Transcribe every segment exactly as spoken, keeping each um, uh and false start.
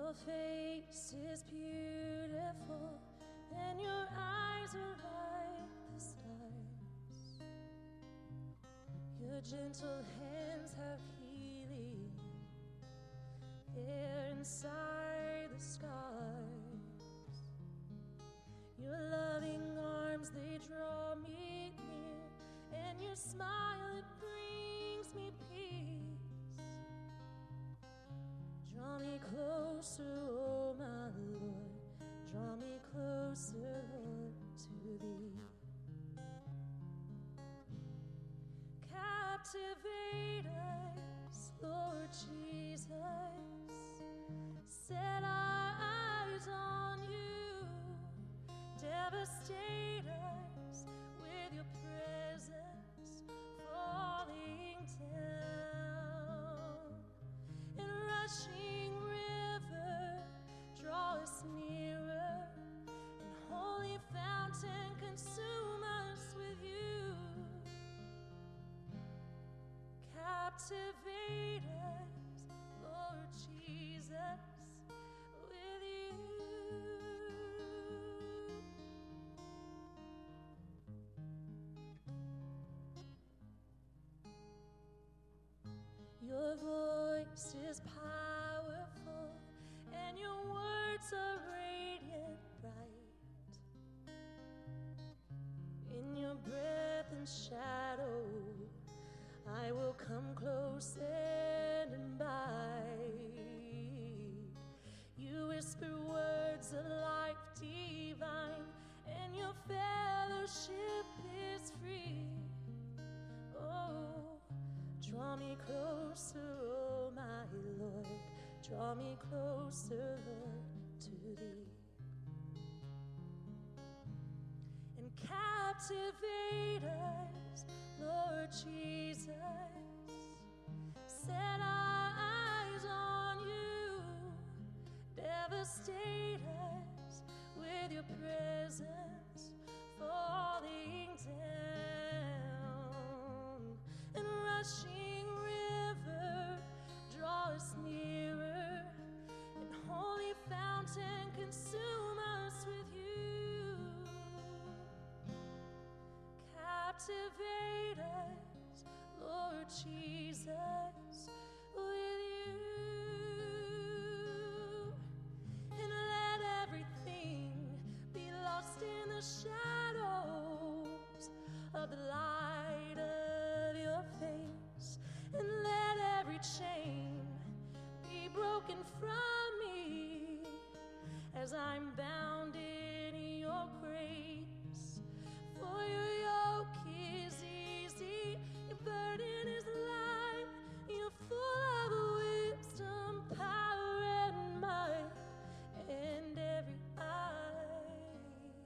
Your face is beautiful, and your eyes are like the stars. Your gentle hands have healing there inside the scars. Your loving arms, they draw me near, and your smile, it brings me peace. Draw me closer, oh my Lord, draw me closer, Lord, to thee. Captivate us, Lord Jesus, set our eyes on you, devastate us with your presence, falling down. In rushing river, draw us nearer, and holy fountain, consume us with you. Captivate us, Lord Jesus, with you. Your voice is powerful, and your words are radiant bright. In your breath and shadow, I will come close and abide. You whisper words of life divine, and your fellowship is free. Oh, draw me closer, oh my Lord, draw me closer, Lord, to thee. And captivate us, Lord Jesus, set our eyes on you, devastate us with your presence, falling down. And rushing river, draw us nearer, and holy fountain, consume us with you. Captivate us, Lord Jesus, with you. And let everything be lost in the shadows of the light of your face. And let every chain be broken from me as I'm bound in your grace. For your yoke is easy, your burden is light, you're full of wisdom, power, and might, and every eye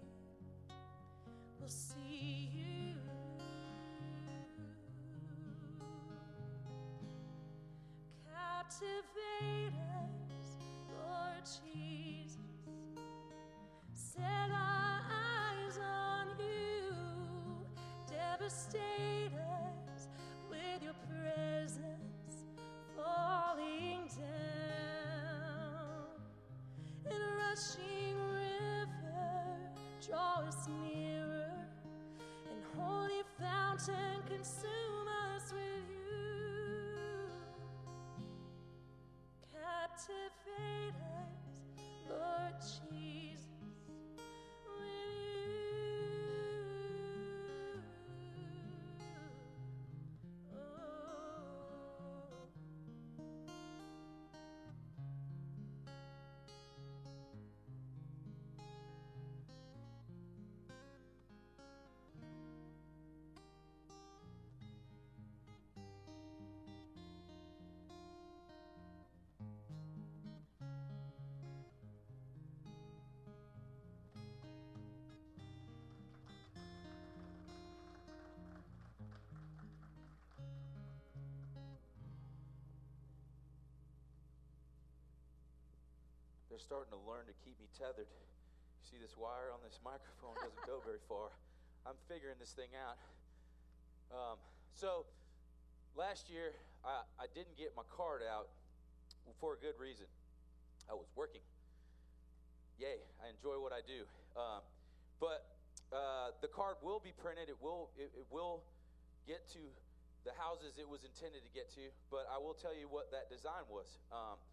will see you. Captivate us, Lord Jesus, set our eyes on you, devastate us with your presence, falling down. In a rushing river, draw us nearer, and holy fountain, consume us with you. Captivate us, Lord Jesus, with you. Oh. They're starting to learn to keep me tethered. You see this wire on this microphone doesn't go very far. I'm figuring this thing out. Um, so last year, I, I didn't get my card out for a good reason. I was working. Yay, I enjoy what I do. Um, but uh, the card will be printed. It will it, it will get to the houses it was intended to get to. But I will tell you what that design was. Um,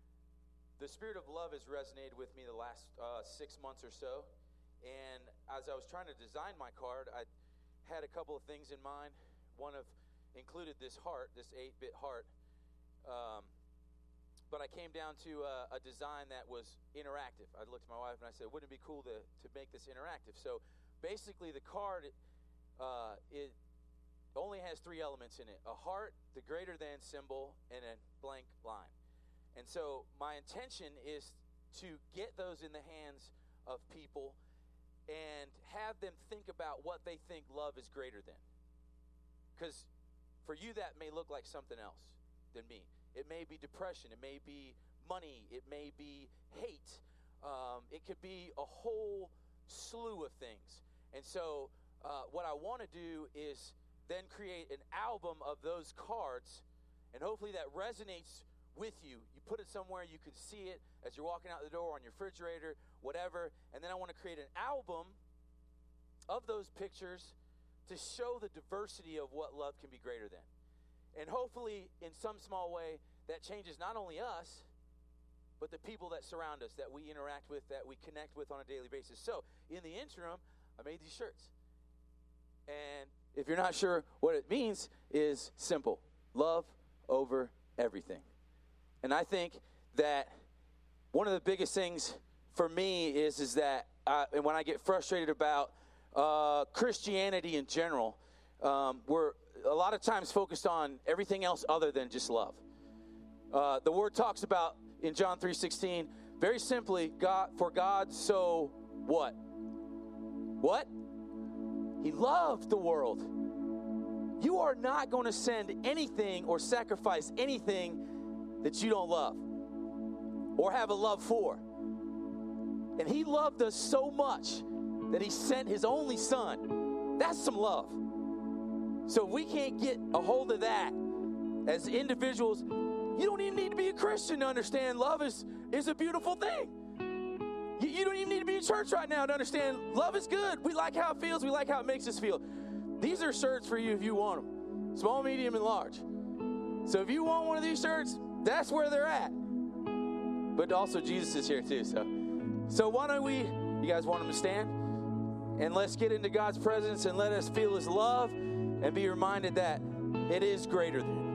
the spirit of love has resonated with me the last uh, six months or so. And as I was trying to design my card, I had a couple of things in mind. One of included this heart, this eight-bit heart. Um, But I came down to a, a design that was interactive. I looked at my wife and I said, wouldn't it be cool to, to make this interactive? So basically the card, uh, it only has three elements in it. A heart, the greater than symbol, and a blank line. And so my intention is to get those in the hands of people and have them think about what they think love is greater than. Because for you that may look like something else than me. It may be depression. It may be money. It may be hate. Um, it could be a whole slew of things. And so uh, what I want to do is then create an album of those cards, and hopefully that resonates with you. You put it somewhere you can see it as you're walking out the door, on your refrigerator, whatever. And then I want to create an album of those pictures to show the diversity of what love can be greater than. And hopefully, in some small way, that changes not only us, but the people that surround us, that we interact with, that we connect with on a daily basis. So, in the interim, I made these shirts. And if you're not sure what it means, is simple. Love over everything. And I think that one of the biggest things for me is, is that I, and when I get frustrated about uh, Christianity in general, um, we're a lot of times focused on everything else other than just love. Uh, the word talks about in John three sixteen, very simply, God for God so what? What? He loved the world. You are not going to send anything or sacrifice anything that you don't love or have a love for. And he loved us so much that he sent his only son. That's some love. So if we can't get a hold of that as individuals, you don't even need to be a Christian to understand love is, is a beautiful thing. You, you don't even need to be in church right now to understand love is good. We like how it feels. We like how it makes us feel. These are shirts for you if you want them. Small, medium, and large. So if you want one of these shirts, that's where they're at. But also Jesus is here too. So, so why don't we, you guys want them to stand? And let's get into God's presence and let us feel his love. And be reminded that it is greater than.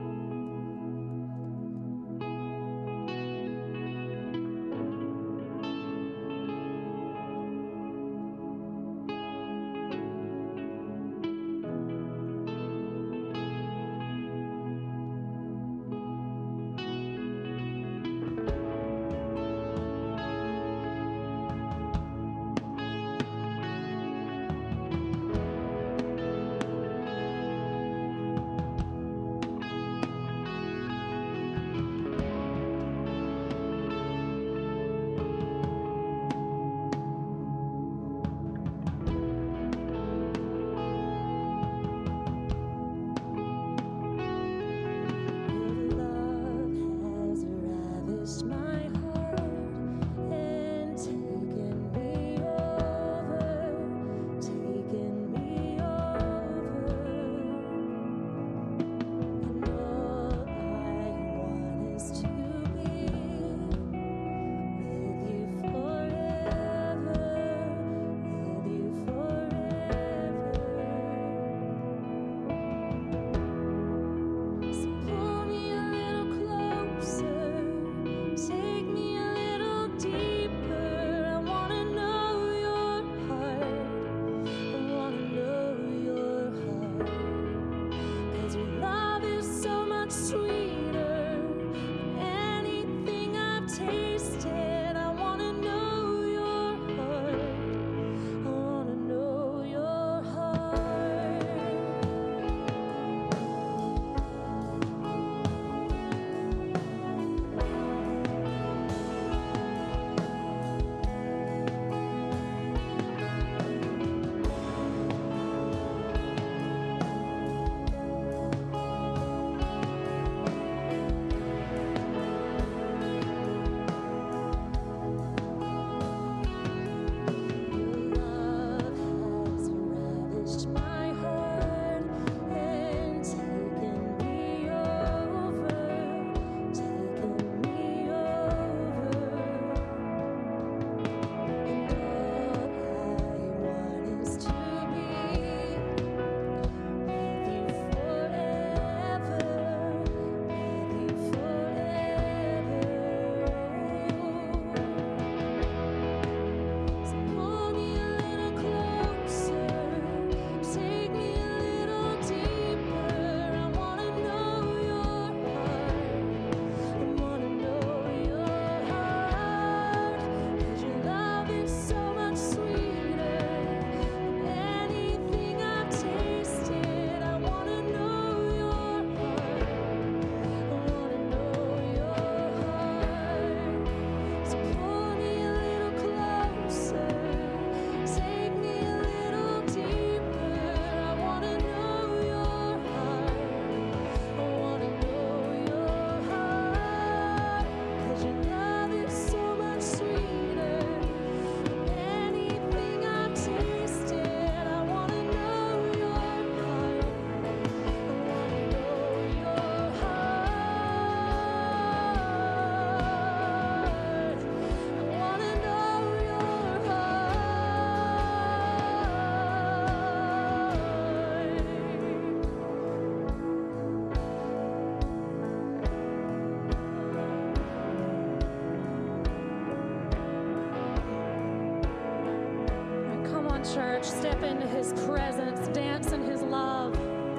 on, church. Step into his presence. Dance in his love.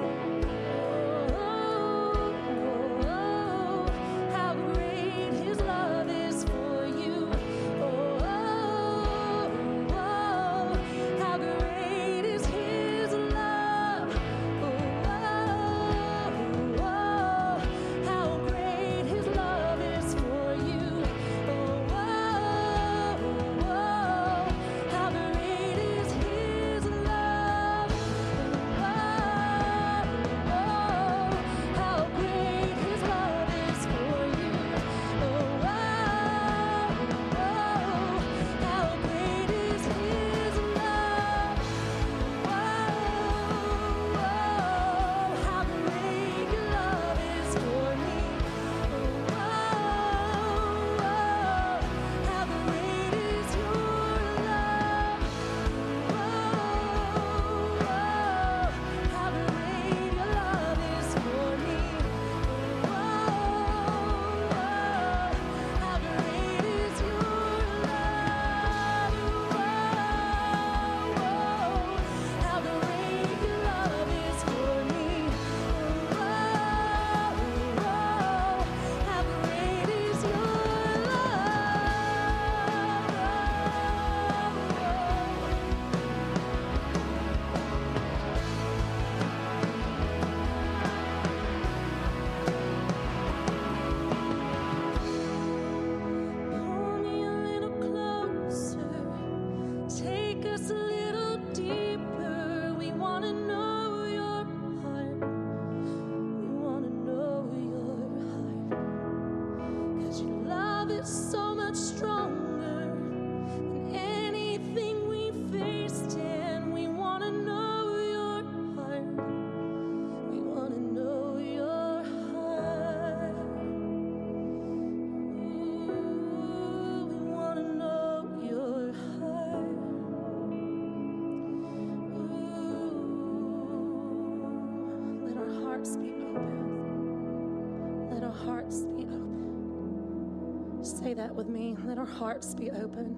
Say that with me. Let our hearts be open.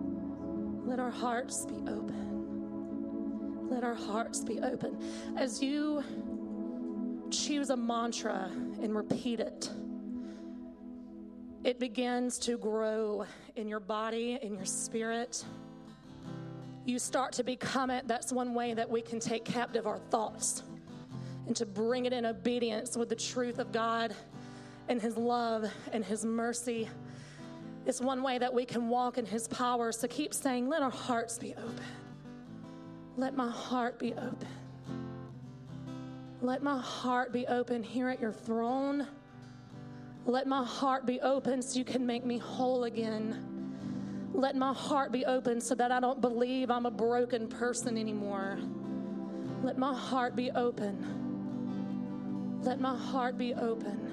Let our hearts be open. Let our hearts be open. As you choose a mantra and repeat it, it begins to grow in your body, in your spirit. You start to become it. That's one way that we can take captive our thoughts and to bring it in obedience with the truth of God and his love and his mercy. It's one way that we can walk in his power. So keep saying, let our hearts be open. Let my heart be open. Let my heart be open here at your throne. Let my heart be open so you can make me whole again. Let my heart be open so that I don't believe I'm a broken person anymore. Let my heart be open. Let my heart be open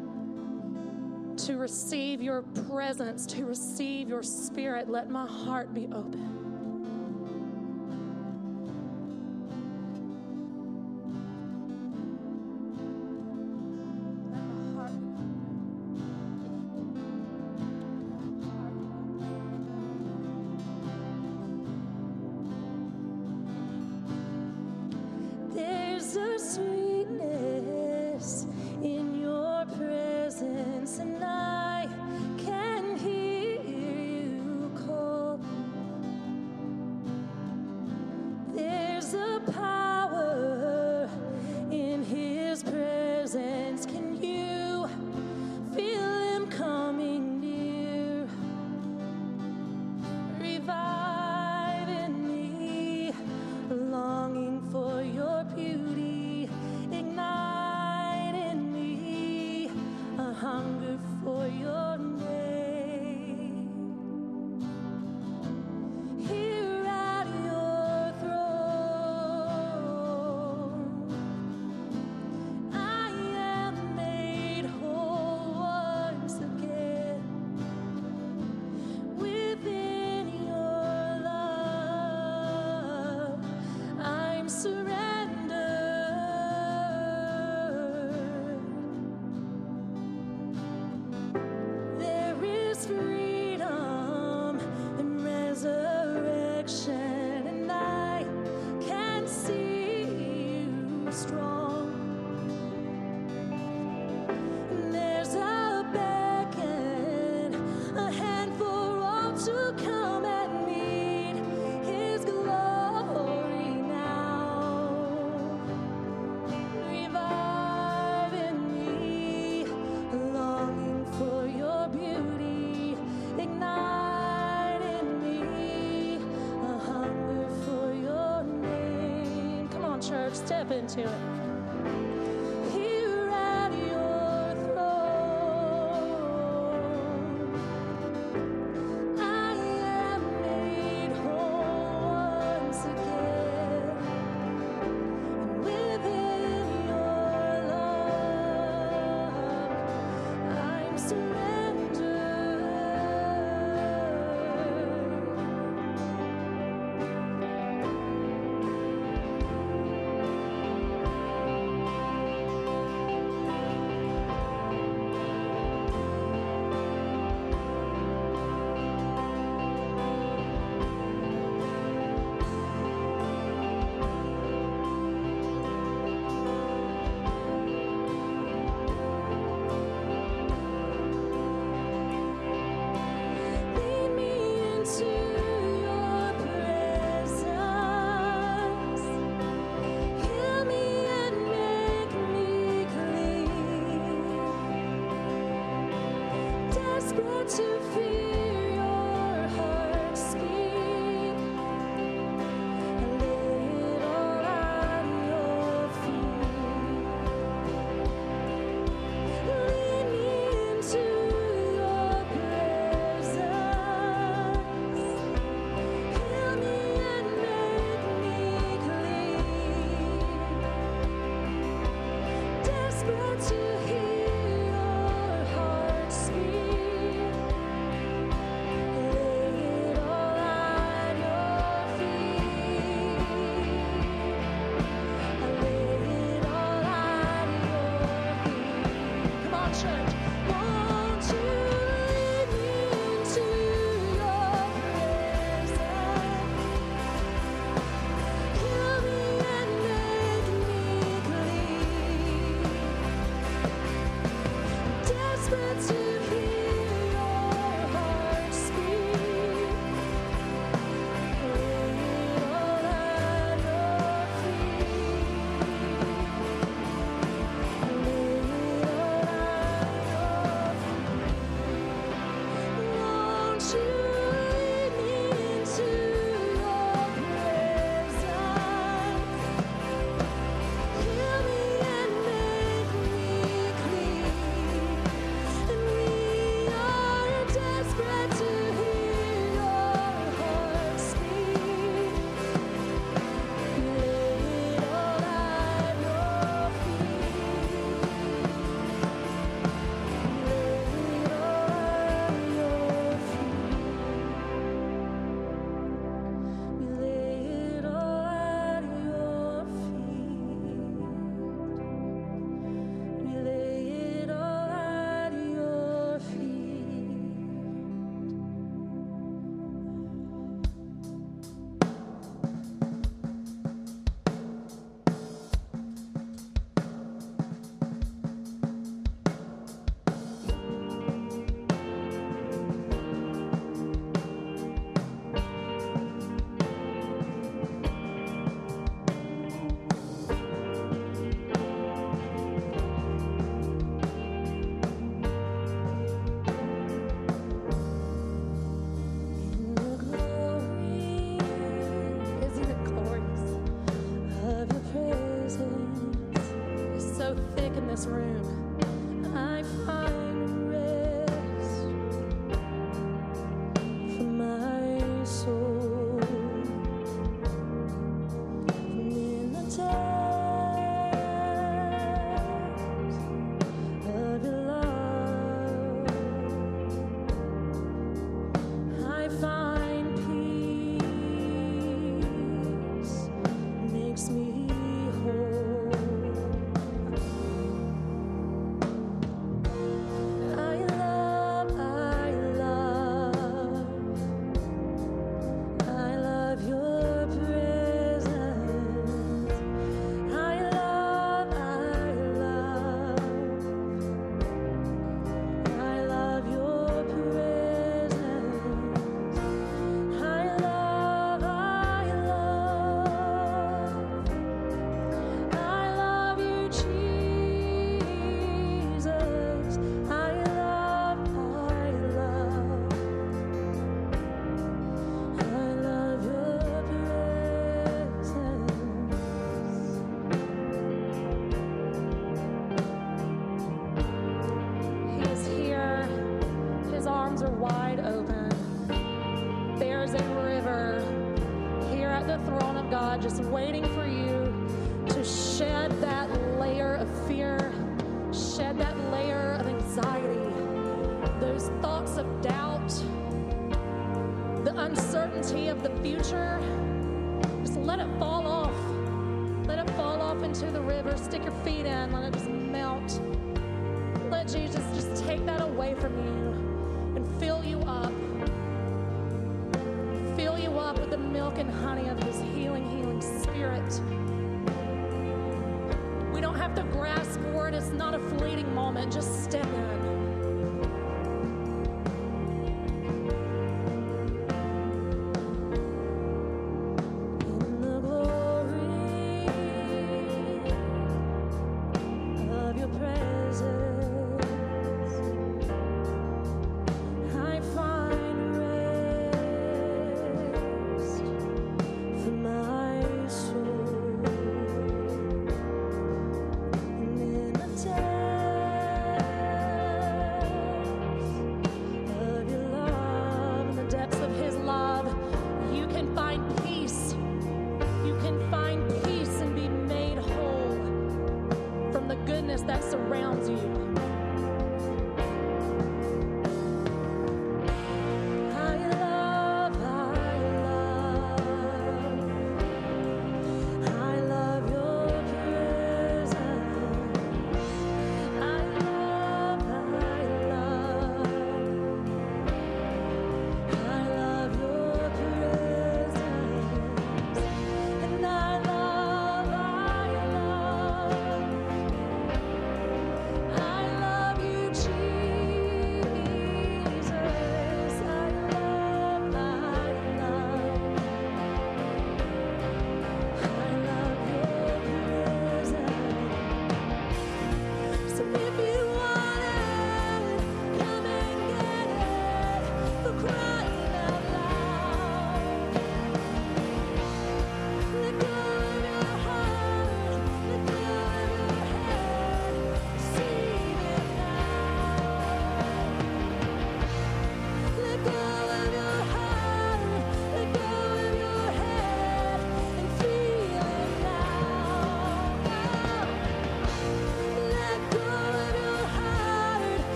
to receive your presence, to receive your spirit. Let my heart be open. There's a sweetness in your presence, and I can hear you call. There's a power in his presence. Can you feel him coming near? Revive in me, longing for your beauty. Ignite in me a hunger for your name. Here at your throne, I am made whole once again. Within your love, I'm surrendered. There is freedom and resurrection, and I church. Step into it. Here at your throne, I am made whole once again. And within your love, I'm surrendered. the throne of God, just waiting for you to shed that layer of fear, shed that layer of anxiety, those thoughts of doubt, the uncertainty of the future. Just let it fall off. Let it fall off into the river. Stick your feet in. Let it just melt. Let Jesus just take that away from you and fill you up. Fill you up with the milk and honey of his healing, healing spirit. We don't have to grasp for it. It's not a fleeting moment. Just step in. That surrounds you. I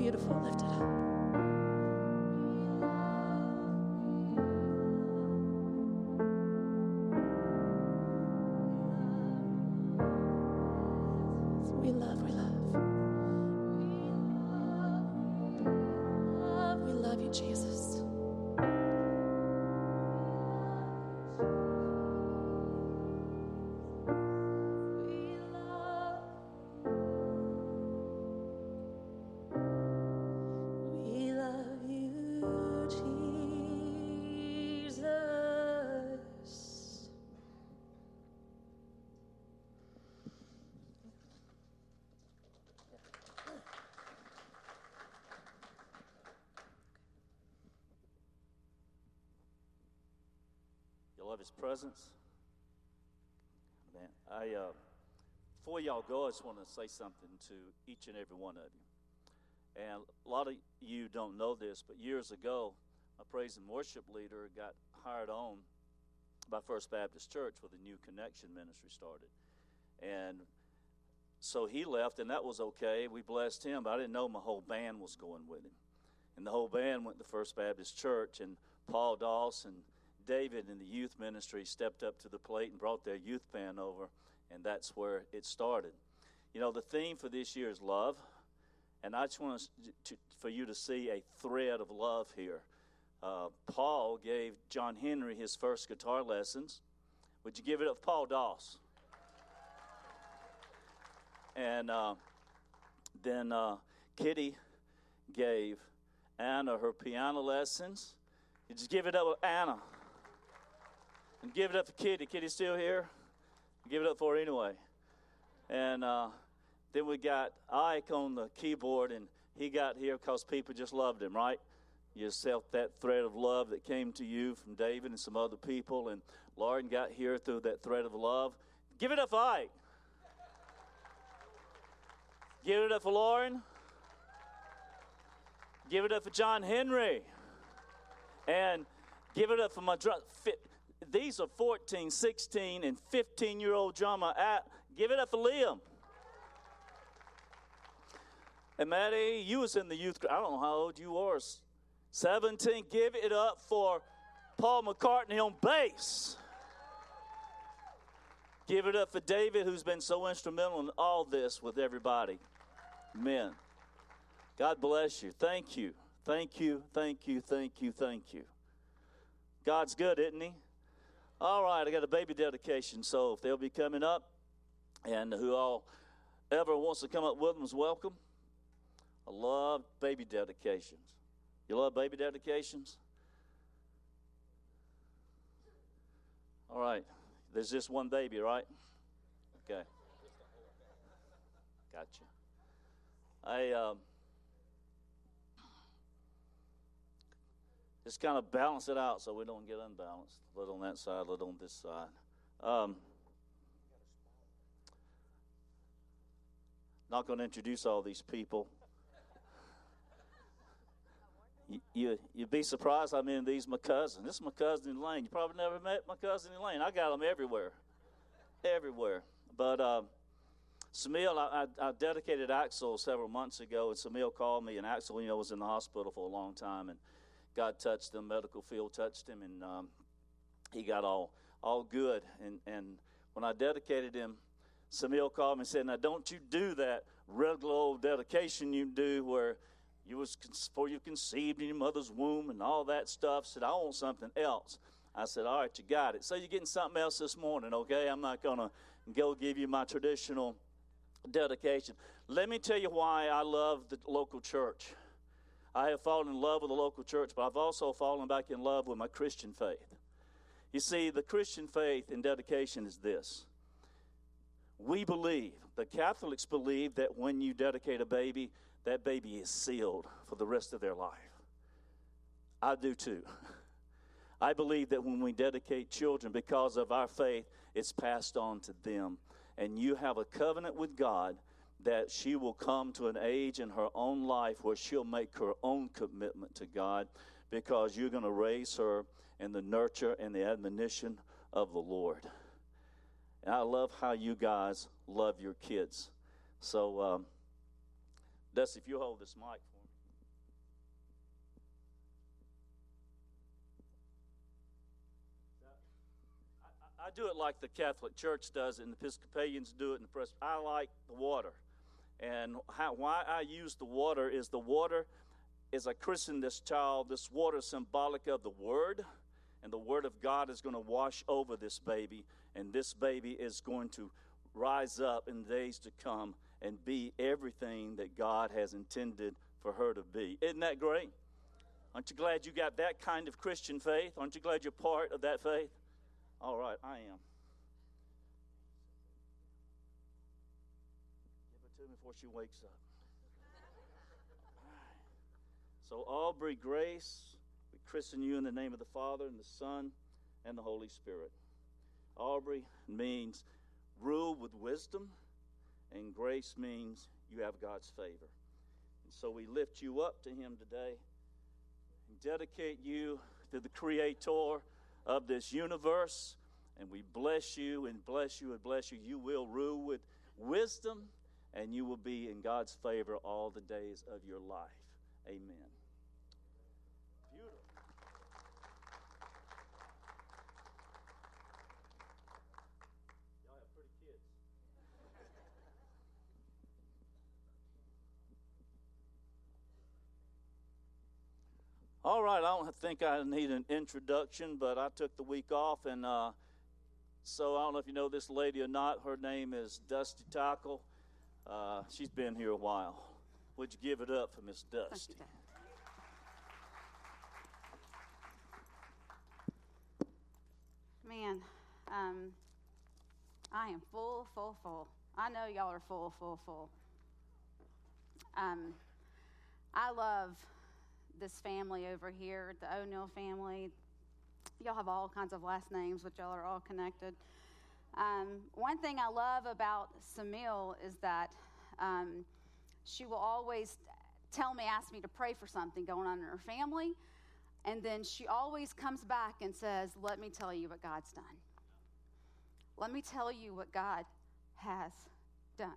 beautiful. Lift it up. We love, we love. We love you, Jesus. We love you, Jesus. You love his presence? Man, I, uh, before y'all go, I just want to say something to each and every one of you. And a lot of you don't know this, but years ago, a praise and worship leader got hired on by First Baptist Church with a new connection ministry started. And so he left, and that was okay. We blessed him, but I didn't know my whole band was going with him. And the whole band went to First Baptist Church, and Paul Doss and David in the youth ministry stepped up to the plate and brought their youth band over, and that's where it started. You know, the theme for this year is love, and I just want us to, for you to see a thread of love here. Uh, Paul gave John Henry his first guitar lessons. Would you give it up for Paul Doss? And uh, then uh, Kitty gave Anna her piano lessons. You just give it up with Anna. And give it up for Kitty. Kitty's still here? Give it up for her anyway. And uh, then we got Ike on the keyboard, and he got here because people just loved him, right? You just felt that thread of love that came to you from David and some other people, and Lauren got here through that thread of love. Give it up for Ike. Give it up for Lauren. Give it up for John Henry. And give it up for my drum. These are fourteen, sixteen, and fifteen-year-old drummer. At, give it up for Liam. And Maddie, you was in the youth group. I don't know how old you were. seventeen. Give it up for Paul McCartney on bass. Give it up for David, who's been so instrumental in all this with everybody. Amen. God bless you. Thank you. Thank you. Thank you. Thank you. Thank you. God's good, isn't he? All right, I got a baby dedication, so if they'll be coming up, and who all ever wants to come up with them is welcome. I love baby dedications. You love baby dedications? All right, there's just one baby, right? Okay. Gotcha. I um, just kind of balance it out so we don't get unbalanced. A little on that side, a little on this side. Um, not going to introduce all these people. You, you, you'd be surprised how many of these my cousin. This is my cousin Elaine. You probably never met my cousin Elaine. I got them everywhere. Everywhere. But um, Samil, I, I, I dedicated Axel several months ago, and Samil called me, and Axel, you know, was in the hospital for a long time, and God touched him, medical field touched him, and um, he got all all good. And, and when I dedicated him, Samil called me and said, now don't you do that regular old dedication you do where you was before you conceived in your mother's womb and all that stuff. Said, I want something else. I said, all right, you got it. So you're getting something else this morning, okay? I'm not going to go give you my traditional dedication. Let me tell you why I love the local church. I have fallen in love with the local church, but I've also fallen back in love with my Christian faith. You see, the Christian faith and dedication is this. We believe, the Catholics believe that when you dedicate a baby, that baby is sealed for the rest of their life. I do too. I believe that when we dedicate children, because of our faith, it's passed on to them. And you have a covenant with God that she will come to an age in her own life where she'll make her own commitment to God, because you're going to raise her in the nurture and the admonition of the Lord. And I love how you guys love your kids. So, um, Dusty, if you hold this mic for me. I do it like the Catholic Church does it, and the Episcopalians do it, and the Pres- I like the water. And how, why I use the water is the water, as I christen this child, this water is symbolic of the Word, and the Word of God is going to wash over this baby, and this baby is going to rise up in the days to come and be everything that God has intended for her to be. Isn't that great? Aren't you glad you got that kind of Christian faith? Aren't you glad you're part of that faith? All right, I am. Give it to me before she wakes up. All right. So, Aubrey Grace, we christen you in the name of the Father and the Son and the Holy Spirit. Aubrey means rule with wisdom, and grace means you have God's favor. And so we lift you up to Him today and dedicate you to the Creator of this universe, and we bless you and bless you and bless you. You will rule with wisdom, and you will be in God's favor all the days of your life. Amen. Beautiful. Y'all have pretty kids. All right, I don't think I need an introduction, but I took the week off, and uh, so I don't know if you know this lady or not. Her name is Dusty Tackle. Uh, she's been here a while. Would you give it up for Miss Dusty? Man, um, I am full, full, full. I know y'all are full, full, full. Um, I love this family over here, the O'Neill family. Y'all have all kinds of last names, but y'all are all connected. Um, one thing I love about Samil is that um, she will always tell me, ask me to pray for something going on in her family, and then she always comes back and says, let me tell you what God's done. Let me tell you what God has done.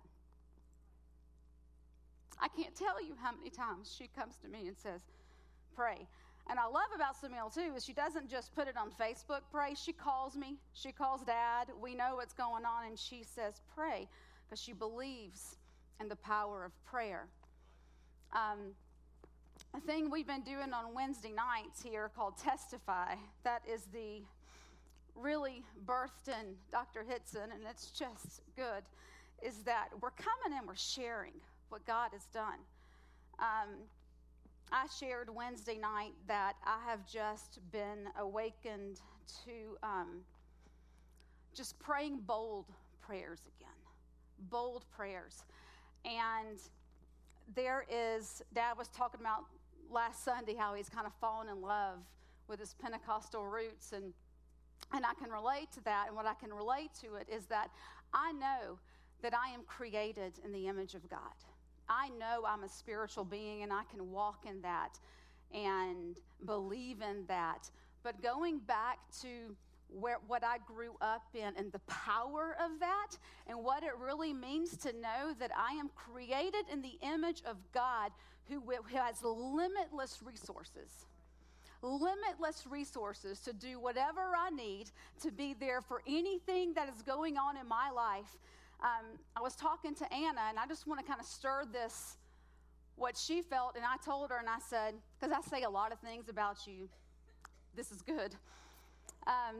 I can't tell you how many times she comes to me and says, pray. And I love about Samil too is she doesn't just put it on Facebook, pray. She calls me. She calls Dad. We know what's going on, and she says pray because she believes in the power of prayer. Um, a thing we've been doing on Wednesday nights here called Testify, that is the really birthed in Doctor Hitson, and it's just good, is that we're coming and we're sharing what God has done. Um, I shared Wednesday night that I have just been awakened to um, just praying bold prayers again, bold prayers. And there is, Dad was talking about last Sunday how he's kind of fallen in love with his Pentecostal roots, and and I can relate to that. And what I can relate to it is that I know that I am created in the image of God. I know I'm a spiritual being, and I can walk in that and believe in that. But going back to where what I grew up in and the power of that and what it really means to know that I am created in the image of God who, who has limitless resources. Limitless resources to do whatever I need to be there for anything that is going on in my life. Um, I was talking to Anna, and I just want to kind of stir this, what she felt, and I told her, and I said, because I say a lot of things about you, this is good. Um,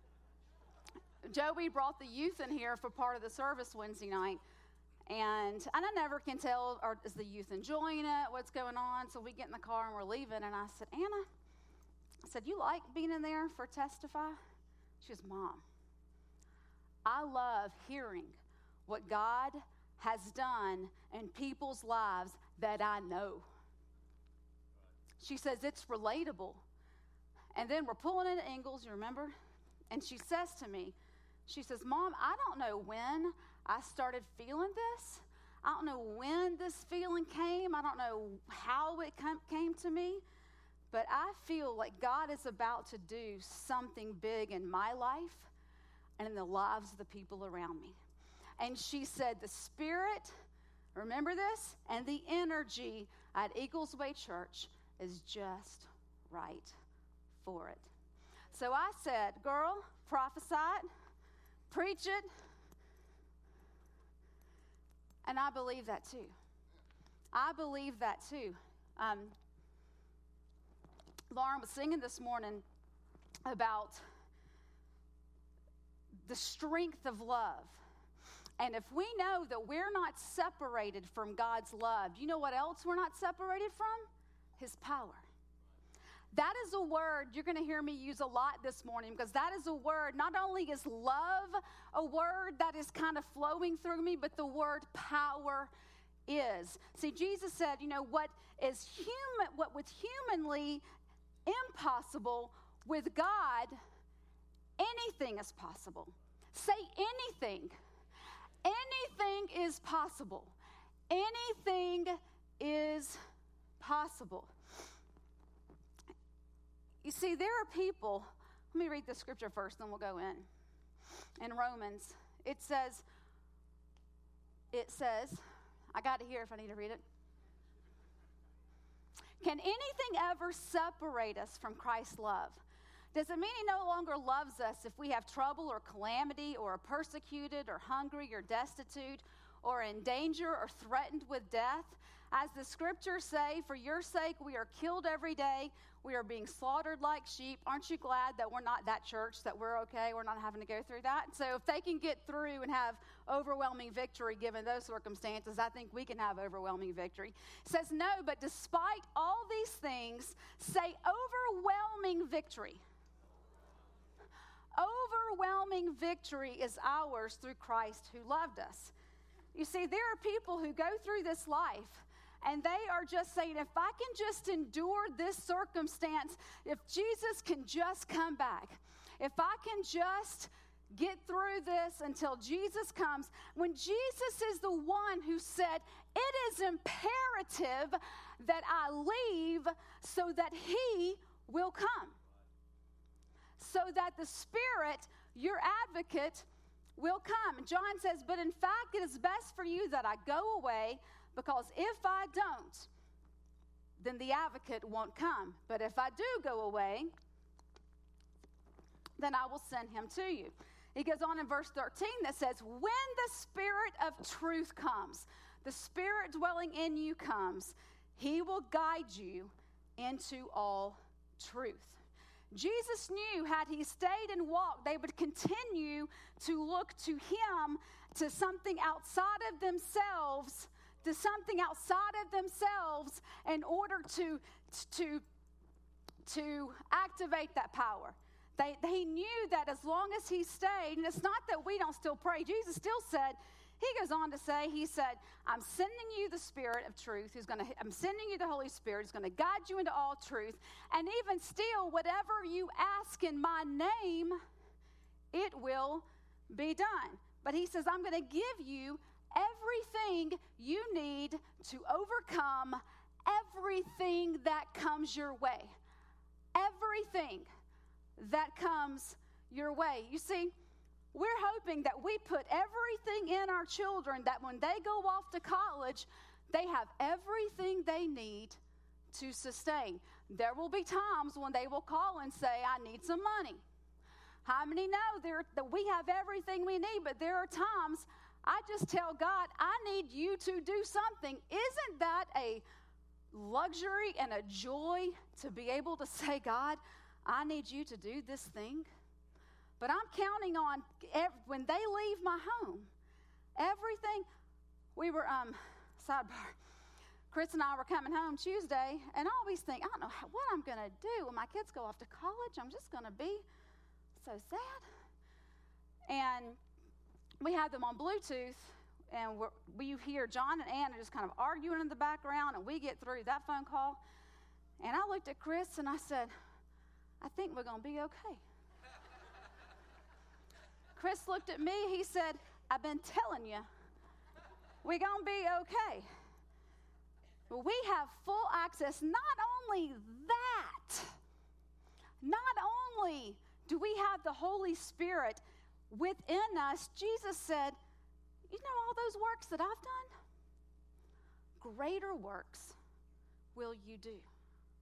Joey brought the youth in here for part of the service Wednesday night, and, and I never can tell, or is the youth enjoying it, what's going on, so we get in the car and we're leaving, and I said, Anna, I said, you like being in there for Testify? She goes, Mom, I love hearing what God has done in people's lives that I know. She says, it's relatable. And then we're pulling into Ingalls, you remember? And she says to me, she says, Mom, I don't know when I started feeling this. I don't know when this feeling came. I don't know how it came to me. But I feel like God is about to do something big in my life and in the lives of the people around me. And she said, the spirit, remember this, and the energy at Eagles Way Church is just right for it. So I said, girl, prophesy it. preach it. And I believe that too. I believe that too. Um, Lauren was singing this morning about the strength of love. And if we know that we're not separated from God's love, you know what else we're not separated from? His power. That is a word you're going to hear me use a lot this morning, because that is a word, not only is love a word that is kind of flowing through me, but the word power is. See, Jesus said, you know, what is human, what was humanly impossible, with God, anything is possible. Say anything. Anything is possible. Anything is possible. You see, there are people, let me read the scripture first, then we'll go in. In Romans, it says, it says, I got it here if I need to read it. Can anything ever separate us from Christ's love? Does it mean he no longer loves us if we have trouble or calamity or are persecuted or hungry or destitute or in danger or threatened with death? As the scriptures say, for your sake we are killed every day. We are being slaughtered like sheep. Aren't you glad that we're not that church, that we're okay? We're not having to go through that. So if they can get through and have overwhelming victory given those circumstances, I think we can have overwhelming victory. It says, no, but despite all these things, say overwhelming victory. Overwhelming victory is ours through Christ who loved us. You see, there are people who go through this life and they are just saying, if I can just endure this circumstance, if Jesus can just come back, if I can just get through this until Jesus comes, when Jesus is the one who said, it is imperative that I leave so that he will come. So that the Spirit, your advocate, will come. And John says, but in fact, it is best for you that I go away, because if I don't, then the advocate won't come. But if I do go away, then I will send him to you. He goes on in verse thirteen that says, when the Spirit of truth comes, the Spirit dwelling in you comes, he will guide you into all truth. Jesus knew had he stayed and walked, they would continue to look to him, to something outside of themselves, to something outside of themselves in order to, to, to activate that power. They, they knew that as long as he stayed, and it's not that we don't still pray. Jesus still said, he goes on to say, he said, I'm sending you the Spirit of truth. Who's going to, I'm sending you the Holy Spirit who's going to guide you into all truth. And even still, whatever you ask in my name, it will be done. But he says, I'm going to give you everything you need to overcome everything that comes your way. Everything that comes your way. You see, we're hoping that we put everything in our children that when they go off to college, they have everything they need to sustain. There will be times when they will call and say, I need some money. How many know there, that we have everything we need, but there are times I just tell God, I need you to do something. Isn't that a luxury and a joy to be able to say, God, I need you to do this thing? But I'm counting on, every, when they leave my home, everything. We were, um, sidebar, Chris and I were coming home Tuesday, and I always think, I don't know how, what I'm going to do when my kids go off to college. I'm just going to be so sad. And we have them on Bluetooth, and we're, we hear John and Anna just kind of arguing in the background, and we get through that phone call. And I looked at Chris, and I said, I think we're going to be okay. Chris looked at me, he said, I've been telling you, we're going to be okay. But we have full access. Not only that, not only do we have the Holy Spirit within us, Jesus said, you know all those works that I've done? Greater works will you do.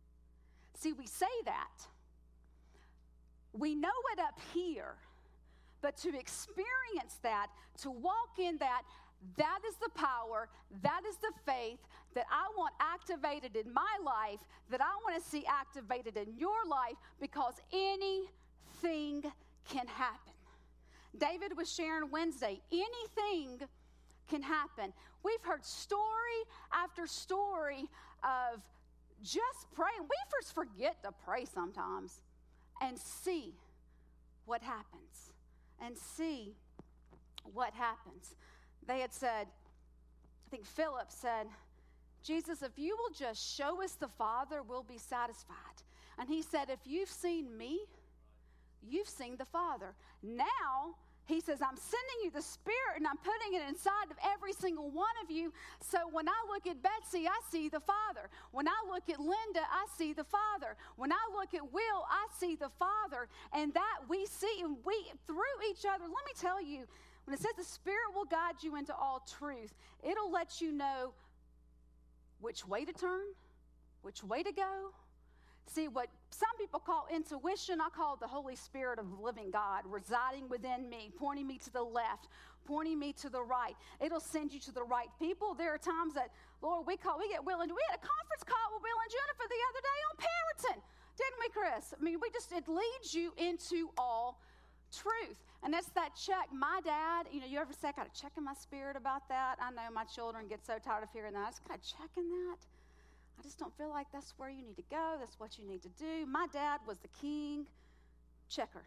See, we say that. We know it up here. but to experience that, to walk in that, that is the power, that is the faith that I want activated in my life, that I want to see activated in your life, because anything can happen. David was sharing Wednesday, anything can happen. We've heard story after story of just praying. We first forget to pray sometimes and see what happens. And see what happens. They had said, I think Philip said, Jesus, if you will just show us the Father, we'll be satisfied. And he said, if you've seen me, you've seen the Father. Now, he says, I'm sending you the Spirit, and I'm putting it inside of every single one of you. So when I look at Betsy, I see the Father. When I look at Linda, I see the Father. When I look at Will, I see the Father. And that we see, and we, through each other, let me tell you, when it says the Spirit will guide you into all truth, it'll let you know which way to turn, which way to go. See, what some people call intuition, I call it the Holy Spirit of the living God residing within me, pointing me to the left, pointing me to the right. It'll send you to the right people. There are times that, Lord, we call, we get Will and we had a conference call with Will and Jennifer the other day on parenting, didn't we, Chris? I mean, we just, it leads you into all truth. And that's that check. My dad, you know, you ever say, I got to check in my spirit about that? I know my children get so tired of hearing that. I just got to check in that. I just don't feel like that's where you need to go. That's what you need to do. My dad was the king checker.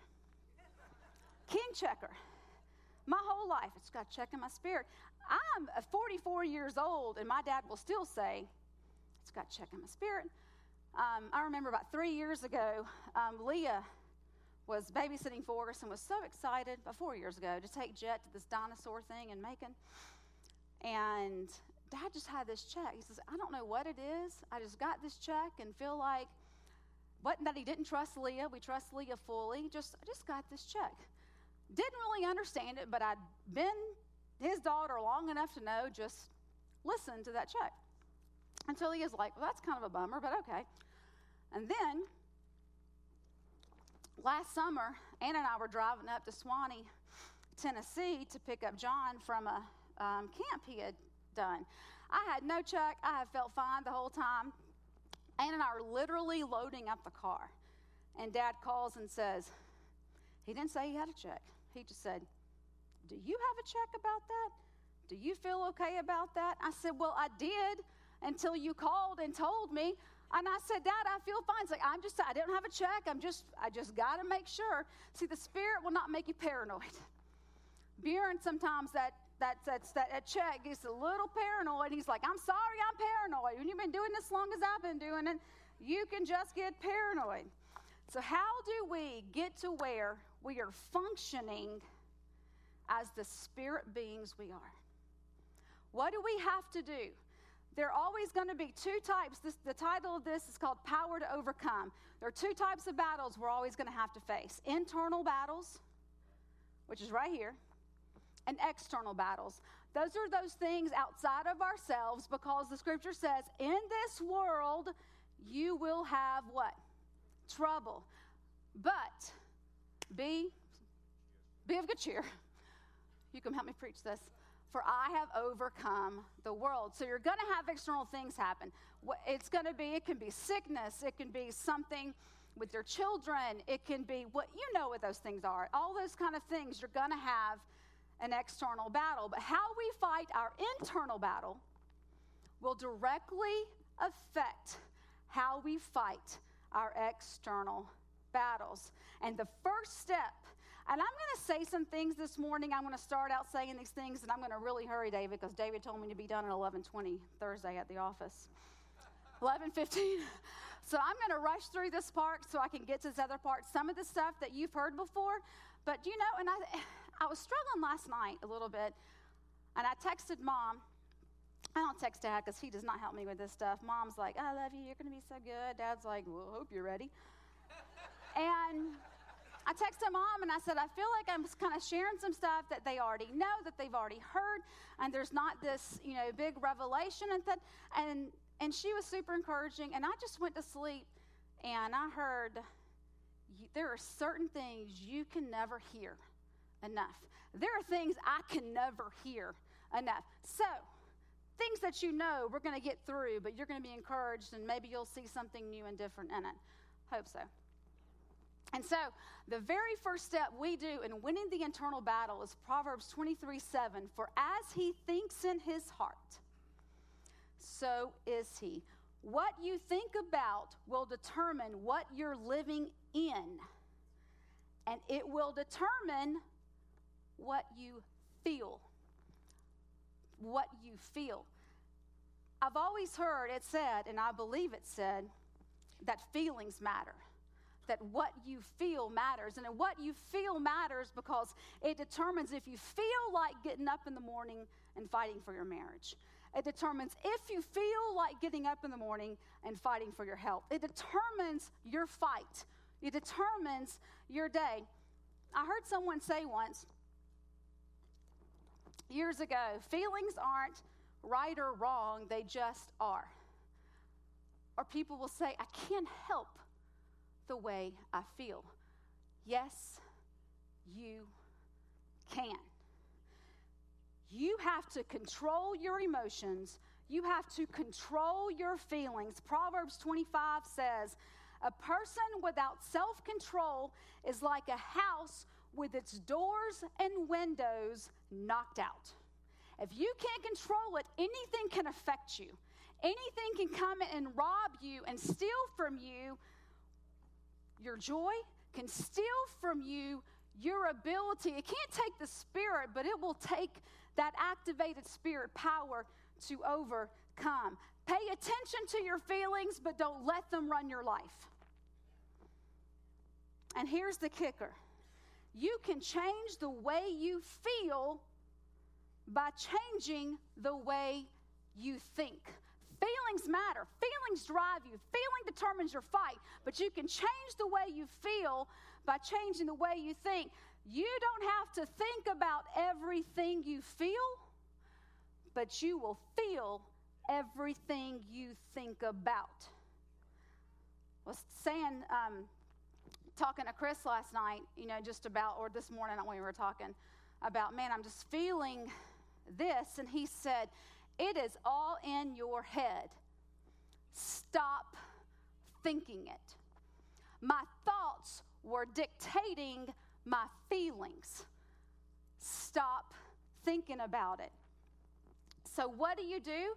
King checker. My whole life, it's got to check in my spirit. I'm forty-four years old, and my dad will still say, it's got to check in my spirit. Um, I remember about three years ago, um, Leah was babysitting for us and was so excited, about four years ago, to take Jet to this dinosaur thing in Macon. And Dad just had this check. He says, I don't know what it is. I just got this check and feel like, wasn't that he didn't trust Leah. We trust Leah fully. Just, I just got this check. Didn't really understand it, but I'd been his daughter long enough to know, just listen to that check. Until he is like, well, that's kind of a bummer, but okay. And then, last summer, Ann and I were driving up to Swanee, Tennessee, to pick up John from a um, camp he had done. I had no check. I had felt fine the whole time. Ann and I are literally loading up the car. And Dad calls and says, he didn't say he had a check. He just said, do you have a check about that? Do you feel okay about that? I said, well, I did until you called and told me. And I said, Dad, I feel fine. It's like, I'm just, I don't have a check. I'm just, I just got to make sure. See, the Spirit will not make you paranoid. Bjorn, sometimes that, that, that's, that, that check gets a little paranoid. He's like, I'm sorry, I'm paranoid. When you've been doing this long as I've been doing it, you can just get paranoid. So how do we get to where we are functioning as the spirit beings we are? What do we have to do? There are always going to be two types. This, the title of this is called Power to Overcome. There are two types of battles we're always going to have to face. Internal battles, which is right here, and external battles. Those are those things outside of ourselves, because the scripture says, in this world, you will have what? Trouble. But be, be of good cheer. You can help me preach this. For I have overcome the world. So you're going to have external things happen. It's going to be, it can be sickness. It can be something with your children. It can be what, you know what those things are. All those kind of things, you're going to have an external battle. But how we fight our internal battle will directly affect how we fight our external battles. And the first step, and I'm going to say some things this morning. I'm going to start out saying these things, and I'm going to really hurry, David, because David told me to be done at eleven twenty Thursday at the office. eleven fifteen. So I'm going to rush through this part so I can get to this other part. Some of the stuff that you've heard before, but you know, and I, I was struggling last night a little bit, and I texted Mom. I don't text Dad because he does not help me with this stuff. Mom's like, I love you. You're going to be so good. Dad's like, well, I hope you're ready. And I texted Mom and I said, I feel like I'm kind of sharing some stuff that they already know, that they've already heard, and there's not this, you know, big revelation. And that, and and she was super encouraging, and I just went to sleep, and I heard, there are certain things you can never hear enough. There are things I can never hear enough. So, things that you know we're going to get through, but you're going to be encouraged, and maybe you'll see something new and different in it. Hope so. And so, the very first step we do in winning the internal battle is Proverbs twenty-three seven. For as he thinks in his heart, so is he. What you think about will determine what you're living in, and it will determine what you feel. What you feel. I've always heard it said, and I believe it said, that feelings matter. That what you feel matters. And what you feel matters because it determines if you feel like getting up in the morning and fighting for your marriage. It determines if you feel like getting up in the morning and fighting for your health. It determines your fight. It determines your day. I heard someone say once, years ago, feelings aren't right or wrong, they just are. Or people will say, I can't help the way I feel. Yes, you can. You have to control your emotions. You have to control your feelings. Proverbs twenty-five says, a person without self-control is like a house with its doors and windows knocked out. If you can't control it, anything can affect you. Anything can come in and rob you and steal from you your joy, can steal from you your ability. It can't take the spirit, but it will take that activated spirit power to overcome. Pay attention to your feelings, but don't let them run your life. And here's the kicker. You can change the way you feel by changing the way you think. Feelings matter. Feelings drive you. Feeling determines your fight. But you can change the way you feel by changing the way you think. You don't have to think about everything you feel, but you will feel everything you think about. I was saying, um, talking to Chris last night, you know, just about, or this morning when we were talking about, man, I'm just feeling this. And he said, it is all in your head. Stop thinking it. My thoughts were dictating my feelings. Stop thinking about it. So what do you do?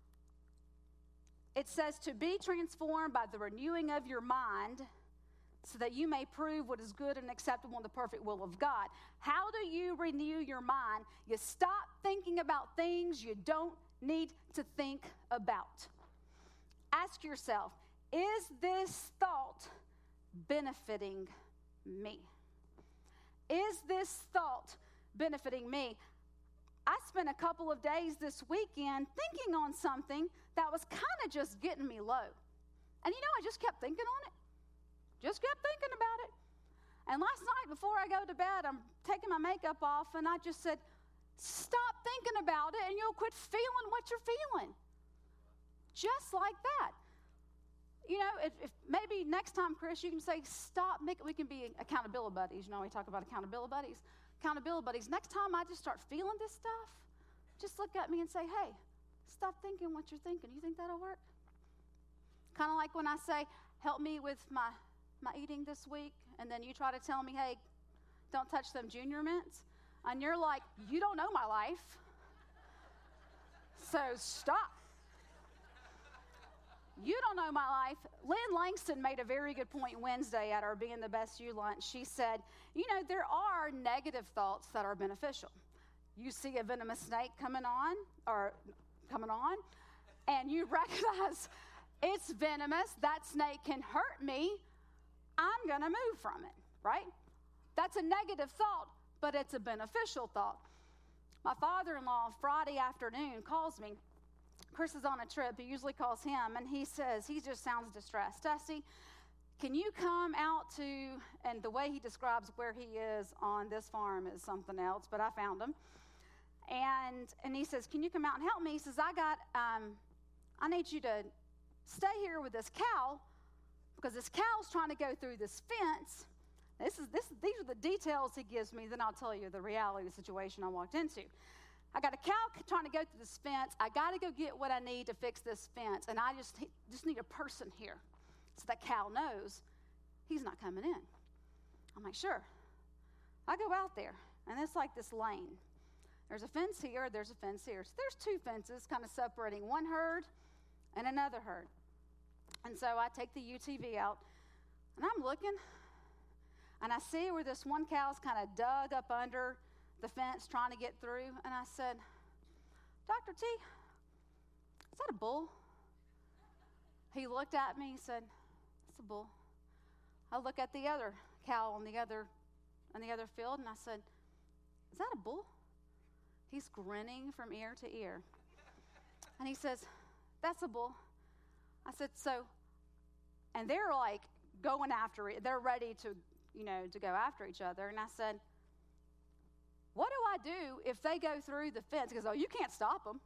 It says to be transformed by the renewing of your mind so that you may prove what is good and acceptable in the perfect will of God. How do you renew your mind? You stop thinking about things you don't need to think about. Ask yourself, is this thought benefiting me? Is this thought benefiting me? I spent a couple of days this weekend thinking on something that was kind of just getting me low. And you know, I just kept thinking on it. Just kept thinking about it. And last night before I go to bed, I'm taking my makeup off, and I just said, stop thinking about it, and you'll quit feeling what you're feeling. Just like that. You know, if, if maybe next time, Chris, you can say, stop, make, we can be accountability buddies. You know, we talk about accountability buddies. Accountability buddies. Next time I just start feeling this stuff, just look at me and say, hey, stop thinking what you're thinking. You think that'll work? Kind of like when I say, help me with my, my eating this week, and then you try to tell me, hey, don't touch them Junior Mints. And you're like, you don't know my life, so stop. You don't know my life. Lynn Langston made a very good point Wednesday at our Being the Best You lunch. She said, you know, there are negative thoughts that are beneficial. You see a venomous snake coming on, or coming on, and you recognize it's venomous. That snake can hurt me. I'm going to move from it, right? That's a negative thought, but it's a beneficial thought. My father-in-law, Friday afternoon, calls me. Chris is on a trip. He usually calls him, and he says, he just sounds distressed. Dusty, can you come out to, and the way he describes where he is on this farm is something else, but I found him. And and he says, can you come out and help me? He says, I got, um, I need you to stay here with this cow, because this cow's trying to go through this fence, This is this. These are the details he gives me. Then I'll tell you the reality of the situation I walked into. I got a cow trying to go through this fence. I got to go get what I need to fix this fence, and I just just need a person here, so that cow knows he's not coming in. I'm like, sure. I go out there, and it's like this lane. There's a fence here. There's a fence here. So there's two fences, kind of separating one herd and another herd. And so I take the U T V out, and I'm looking. And I see where this one cow's kind of dug up under the fence trying to get through. And I said, Doctor T, is that a bull? He looked at me and said, it's a bull. I look at the other cow on the other on the other field, and I said, is that a bull? He's grinning from ear to ear. And he says, that's a bull. I said, so, and they're like going after it. They're ready to you know, to go after each other. And I said, what do I do if they go through the fence? He goes, oh, you can't stop them.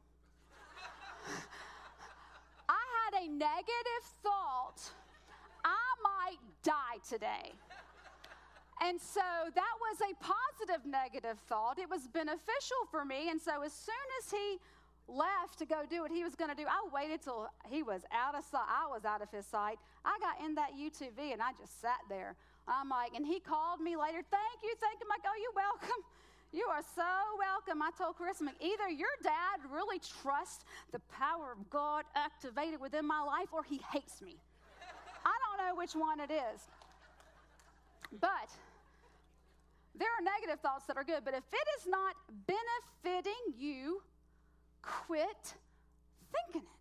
I had a negative thought, I might die today. And so that was a positive negative thought. It was beneficial for me. And so as soon as he left to go do what he was going to do, I waited till he was out of sight. I was out of his sight. I got in that U T V and I just sat there. I'm like, and he called me later, thank you, thank you. I'm like, oh, you're welcome. You are so welcome. I told Chris, I'm like, either your dad really trusts the power of God activated within my life, or he hates me. I don't know which one it is. But there are negative thoughts that are good. But if it is not benefiting you, quit thinking it.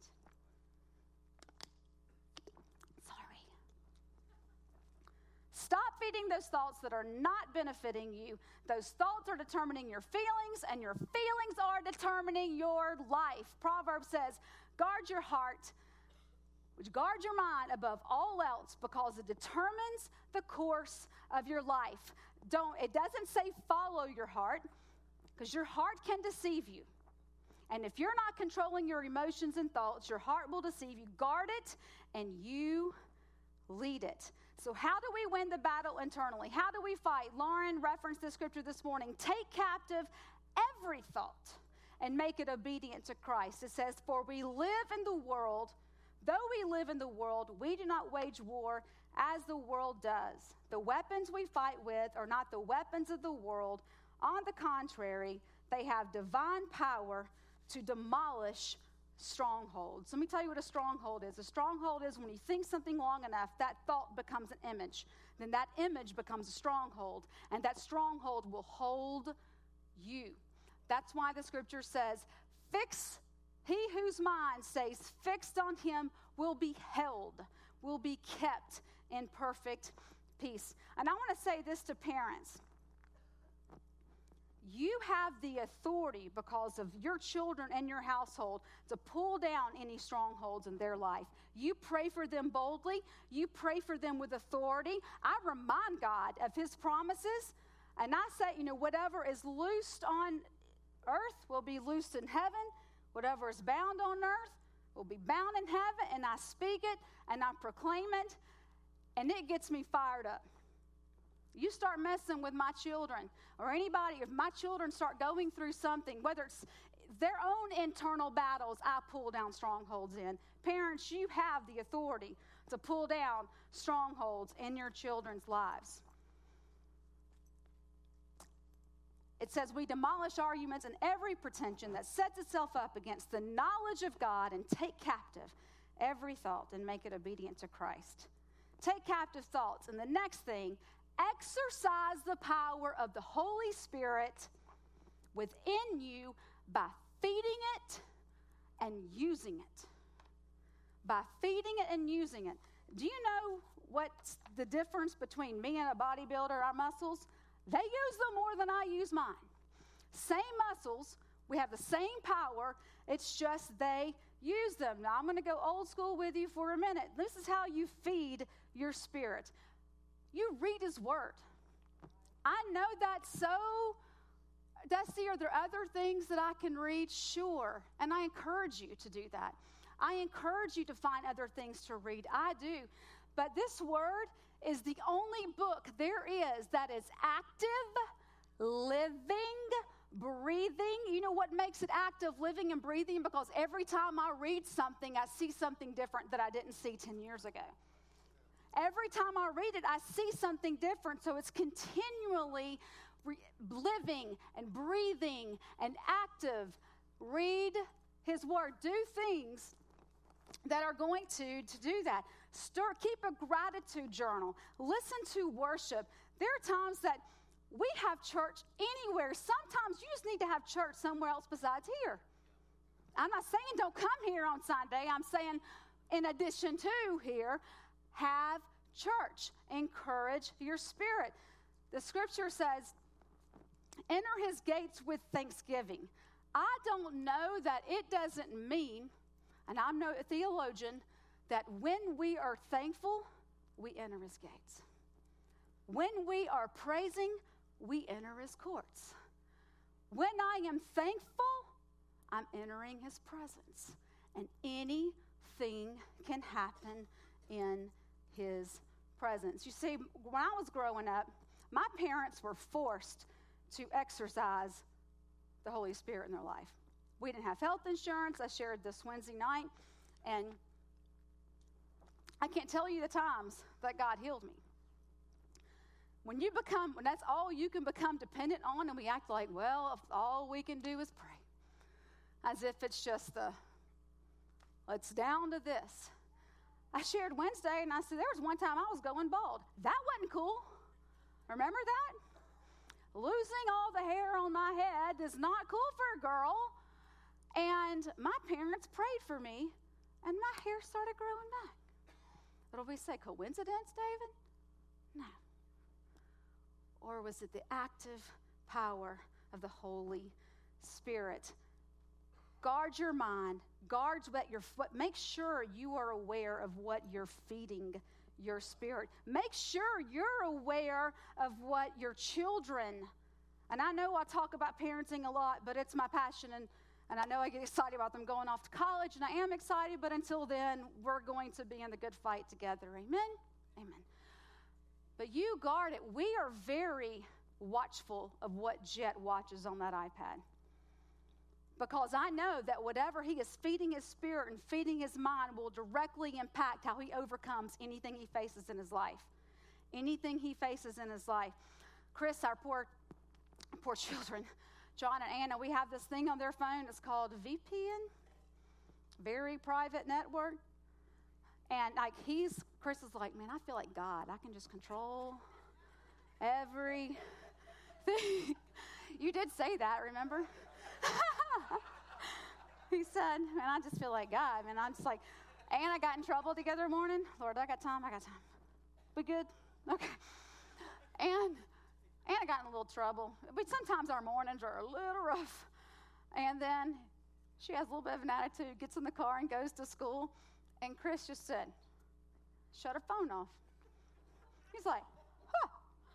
Stop feeding those thoughts that are not benefiting you. Those thoughts are determining your feelings, and your feelings are determining your life. Proverbs says, guard your heart, which guard your mind above all else, because it determines the course of your life. Don't, it doesn't say follow your heart, because your heart can deceive you. And if you're not controlling your emotions and thoughts, your heart will deceive you. Guard it, and you lead it. So how do we win the battle internally? How do we fight? Lauren referenced this scripture this morning. Take captive every thought and make it obedient to Christ. It says, for we live in the world, though we live in the world, we do not wage war as the world does. The weapons we fight with are not the weapons of the world. On the contrary, they have divine power to demolish strongholds. Let me tell you what a stronghold is. A stronghold is when you think something long enough, that thought becomes an image. Then that image becomes a stronghold, and that stronghold will hold you. That's why the scripture says, fix, he whose mind stays fixed on him will be held, will be kept in perfect peace. And I want to say this to parents. You have the authority, because of your children and your household, to pull down any strongholds in their life. You pray for them boldly. You pray for them with authority. I remind God of his promises, and I say, you know, whatever is loosed on earth will be loosed in heaven. Whatever is bound on earth will be bound in heaven. And I speak it, and I proclaim it, and it gets me fired up. You start messing with my children or anybody, if my children start going through something, whether it's their own internal battles, I pull down strongholds in. Parents, you have the authority to pull down strongholds in your children's lives. It says we demolish arguments and every pretension that sets itself up against the knowledge of God, and take captive every thought and make it obedient to Christ. Take captive thoughts. And the next thing, exercise the power of the Holy Spirit within you by feeding it and using it. By feeding it and using it. Do you know what's the difference between me and a bodybuilder, our muscles? They use them more than I use mine. Same muscles, we have the same power, it's just they use them. Now I'm going to go old school with you for a minute. This is how you feed your spirit. You read his word. I know that's so dusty. Are there other things that I can read? Sure. And I encourage you to do that. I encourage you to find other things to read. I do. But this word is the only book there is that is active, living, breathing. You know what makes it active, living, and breathing? Because every time I read something, I see something different that I didn't see ten years ago. Every time I read it, I see something different. So it's continually re- living and breathing and active. Read his word. Do things that are going to, to do that. Stir, keep a gratitude journal. Listen to worship. There are times that we have church anywhere. Sometimes you just need to have church somewhere else besides here. I'm not saying don't come here on Sunday. I'm saying in addition to here, have church. Encourage your spirit. The scripture says, enter his gates with thanksgiving. I don't know that it doesn't mean, and I'm no theologian, that when we are thankful, we enter his gates. When we are praising, we enter his courts. When I am thankful, I'm entering his presence. And anything can happen in his presence. You see, when I was growing up, my parents were forced to exercise the Holy Spirit in their life. We didn't have health insurance. I shared this Wednesday night, and I can't tell you the times that God healed me. When you become, when that's all you can become dependent on, and we act like, well, if all we can do is pray, as if it's just the, it's down to this. I shared Wednesday, and I said, there was one time I was going bald. That wasn't cool. Remember that? Losing all the hair on my head is not cool for a girl. And my parents prayed for me, and my hair started growing back. But will we say coincidence, David? No. Or was it the active power of the Holy Spirit? Guard your mind. Guard what your foot. Make sure you are aware of what you're feeding your spirit. Make sure you're aware of what your children, and I know I talk about parenting a lot, but it's my passion, and, and I know I get excited about them going off to college, and I am excited, but until then, we're going to be in the good fight together. Amen? Amen. But you guard it. We are very watchful of what Jet watches on that iPad. Because I know that whatever he is feeding his spirit and feeding his mind will directly impact how he overcomes anything he faces in his life. Anything he faces in his life. Chris, our poor, poor children, John and Anna, we have this thing on their phone. It's called V P N, Very Private Network. And like he's, Chris is like, man, I feel like God. I can just control everything. You did say that, remember? He said, man, I just feel like God. Man, I'm just like, Anna got in trouble the other morning. Lord, I got time, I got time. We good? Okay. And Anna got in a little trouble. But sometimes our mornings are a little rough. And then she has a little bit of an attitude, gets in the car and goes to school. And Chris just said, shut her phone off. He's like, huh.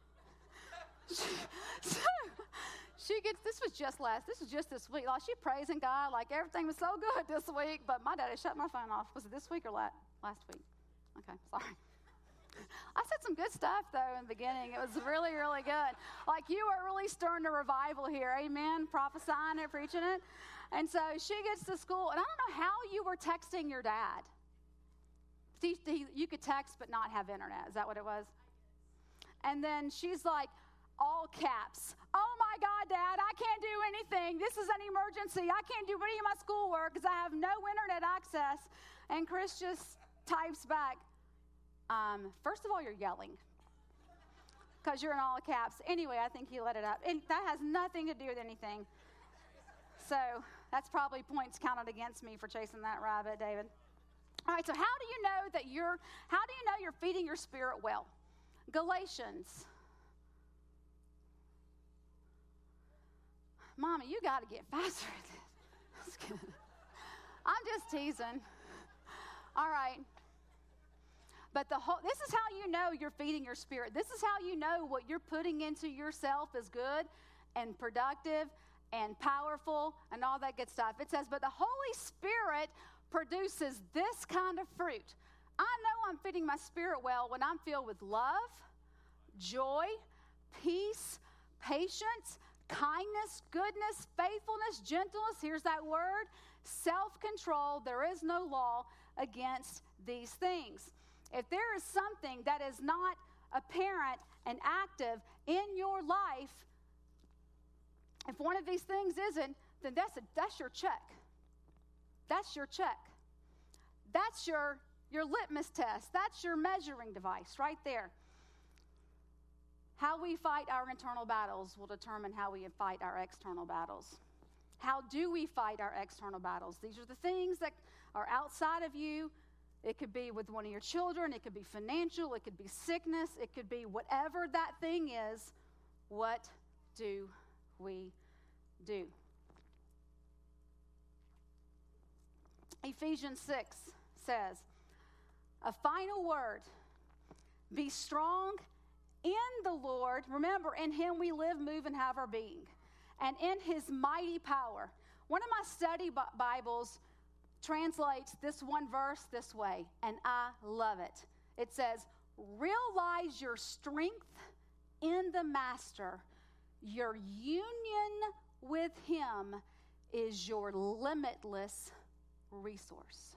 So, she gets, this was just last, this was just this week. Like, she praising God, like everything was so good this week, but my daddy shut my phone off. Was it this week or last, last week? Okay, sorry. I said some good stuff, though, in the beginning. It was really, really good. Like, you are really stirring the revival here, amen, prophesying it, preaching it. And so she gets to school, and I don't know how you were texting your dad. See, you could text but not have internet. Is that what it was? And then she's like, all caps, oh my God, Dad, I can't do anything. This is an emergency. I can't do any of my schoolwork because I have no internet access. And Chris just types back, um, first of all, you're yelling because you're in all caps. Anyway, I think he let it up. And that has nothing to do with anything. So that's probably points counted against me for chasing that rabbit, David. All right, so how do you know that you're, how do you know you're feeding your spirit well? Galatians. Mama, you got to get faster at this. I'm just teasing. All right. But the whole, this is how you know you're feeding your spirit. This is how you know what you're putting into yourself is good and productive and powerful and all that good stuff. It says, but the Holy Spirit produces this kind of fruit. I know I'm feeding my spirit well when I'm filled with love, joy, peace, patience, kindness, goodness, faithfulness, gentleness. Here's that word, self-control. There is no law against these things. If there is something that is not apparent and active in your life, if one of these things isn't, then that's a, that's your check. That's your check. That's your, your litmus test. That's your measuring device right there. How we fight our internal battles will determine how we fight our external battles. How do we fight our external battles? These are the things that are outside of you. It could be with one of your children. It could be financial. It could be sickness. It could be whatever that thing is. What do we do? Ephesians six says, a final word, be strong in the Lord. Remember, in him we live, move, and have our being. And in his mighty power. One of my study Bibles translates this one verse this way, and I love it. It says, realize your strength in the Master. Your union with him is your limitless resource.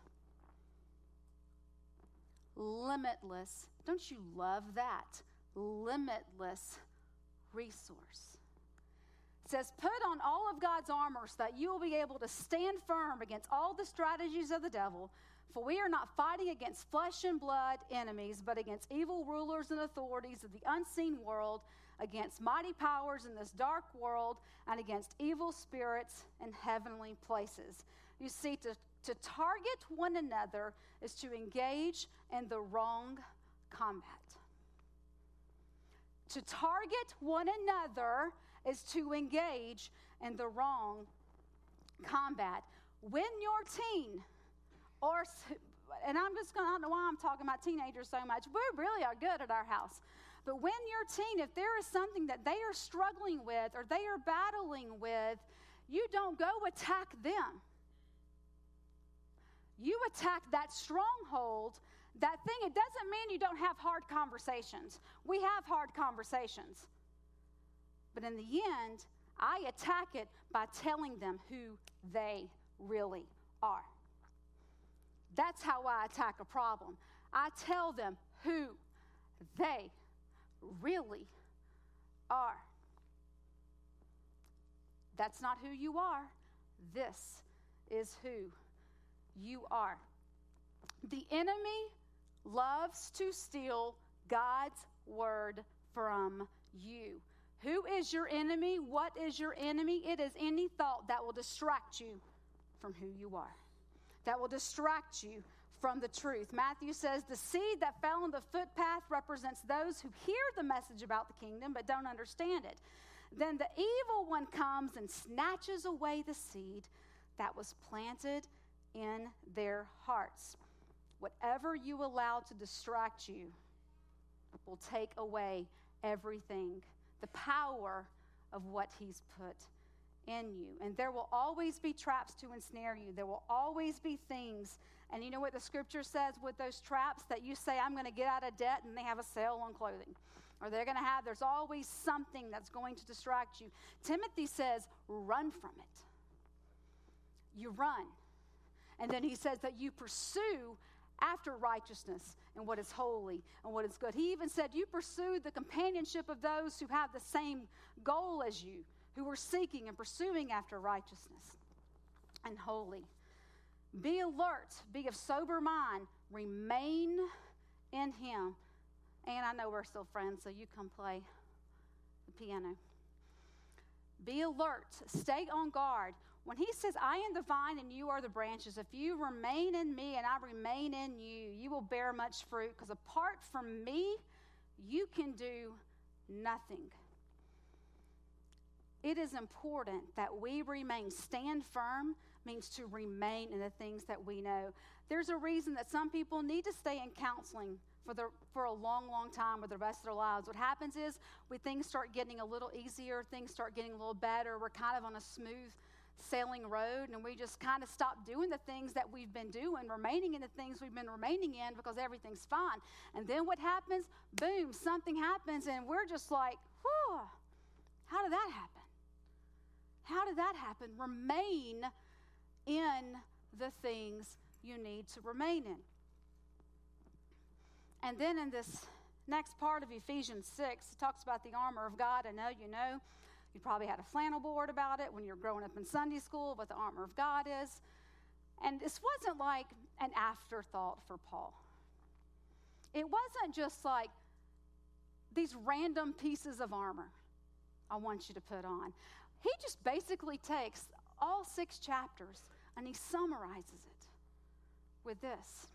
Limitless. Don't you love that? Limitless resource. It says, put on all of God's armor so that you will be able to stand firm against all the strategies of the devil. For we are not fighting against flesh and blood enemies, but against evil rulers and authorities of the unseen world, against mighty powers in this dark world, and against evil spirits in heavenly places. You see, to, to target one another is to engage in the wrong combat. To target one another is to engage in the wrong combat. When your teen, or, and I'm just going to, I don't know why I'm talking about teenagers so much. We really are good at our house. But when your teen, if there is something that they are struggling with or they are battling with, you don't go attack them. You attack that stronghold, that thing. It doesn't mean you don't have hard conversations. We have hard conversations. But in the end, I attack it by telling them who they really are. That's how I attack a problem. I tell them who they really are. That's not who you are. This is who you are. The enemy loves to steal God's word from you. Who is your enemy? What is your enemy? It is any thought that will distract you from who you are, that will distract you from the truth. Matthew says the seed that fell on the footpath represents those who hear the message about the kingdom but don't understand it. Then the evil one comes and snatches away the seed that was planted in their hearts. Whatever you allow to distract you will take away everything, the power of what he's put in you. And there will always be traps to ensnare you. There will always be things. And you know what the scripture says with those traps? That you say, I'm going to get out of debt, and they have a sale on clothing. Or they're going to have, there's always something that's going to distract you. Timothy says, run from it. You run. And then he says that you pursue after righteousness and what is holy and what is good. He even said you pursue the companionship of those who have the same goal as you, who are seeking and pursuing after righteousness and holy. Be alert, be of sober mind, remain in him. And I know we're still friends, so you come play the piano. Be alert, stay on guard. When he says, I am the vine and you are the branches, if you remain in me and I remain in you, you will bear much fruit, because apart from me, you can do nothing. It is important that we remain. Stand firm means to remain in the things that we know. There's a reason that some people need to stay in counseling for the for a long, long time or the rest of their lives. What happens is when things start getting a little easier, things start getting a little better, we're kind of on a smooth sailing road, and we just kind of stop doing the things that we've been doing, remaining in the things we've been remaining in because everything's fine. And then what happens? Boom, something happens, and we're just like, whew, how did that happen? How did that happen? Remain in the things you need to remain in. And then in this next part of Ephesians six, it talks about the armor of God. I know you know. You probably had a flannel board about it when you were growing up in Sunday school, what the armor of God is. And this wasn't like an afterthought for Paul. It wasn't just like these random pieces of armor I want you to put on. He just basically takes all six chapters and he summarizes it with this.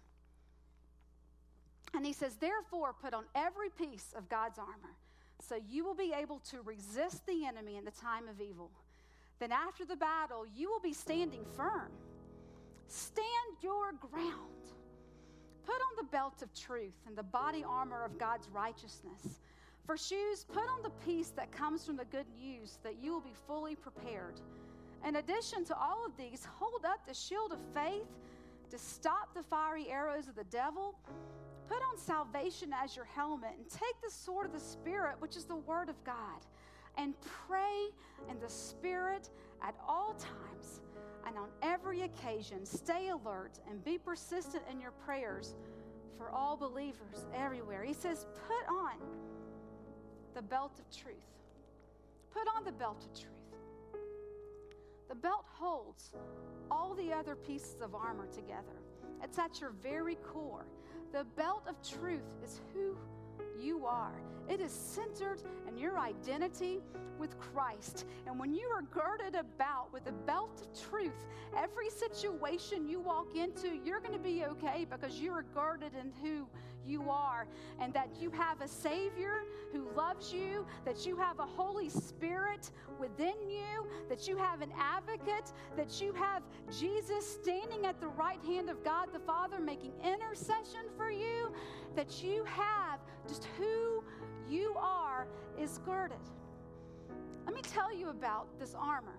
And he says, therefore, put on every piece of God's armor, so you will be able to resist the enemy in the time of evil. Then after the battle, you will be standing firm. Stand your ground. Put on the belt of truth and the body armor of God's righteousness. For shoes, put on the peace that comes from the good news, that you will be fully prepared. In addition to all of these, hold up the shield of faith to stop the fiery arrows of the devil. Put on salvation as your helmet and take the sword of the Spirit, which is the word of God, and pray in the Spirit at all times and on every occasion. Stay alert and be persistent in your prayers for all believers everywhere. He says, put on the belt of truth. Put on the belt of truth. The belt holds all the other pieces of armor together. It's at your very core. The belt of truth is who you are. It is centered in your identity with Christ. And when you are girded about with the belt of truth, every situation you walk into, you're going to be okay because you are girded in who you are, and that you have a Savior who loves you, that you have a Holy Spirit within you, that you have an advocate, that you have Jesus standing at the right hand of God the Father making intercession for you, that you have just who you are is girded. Let me tell you about this armor.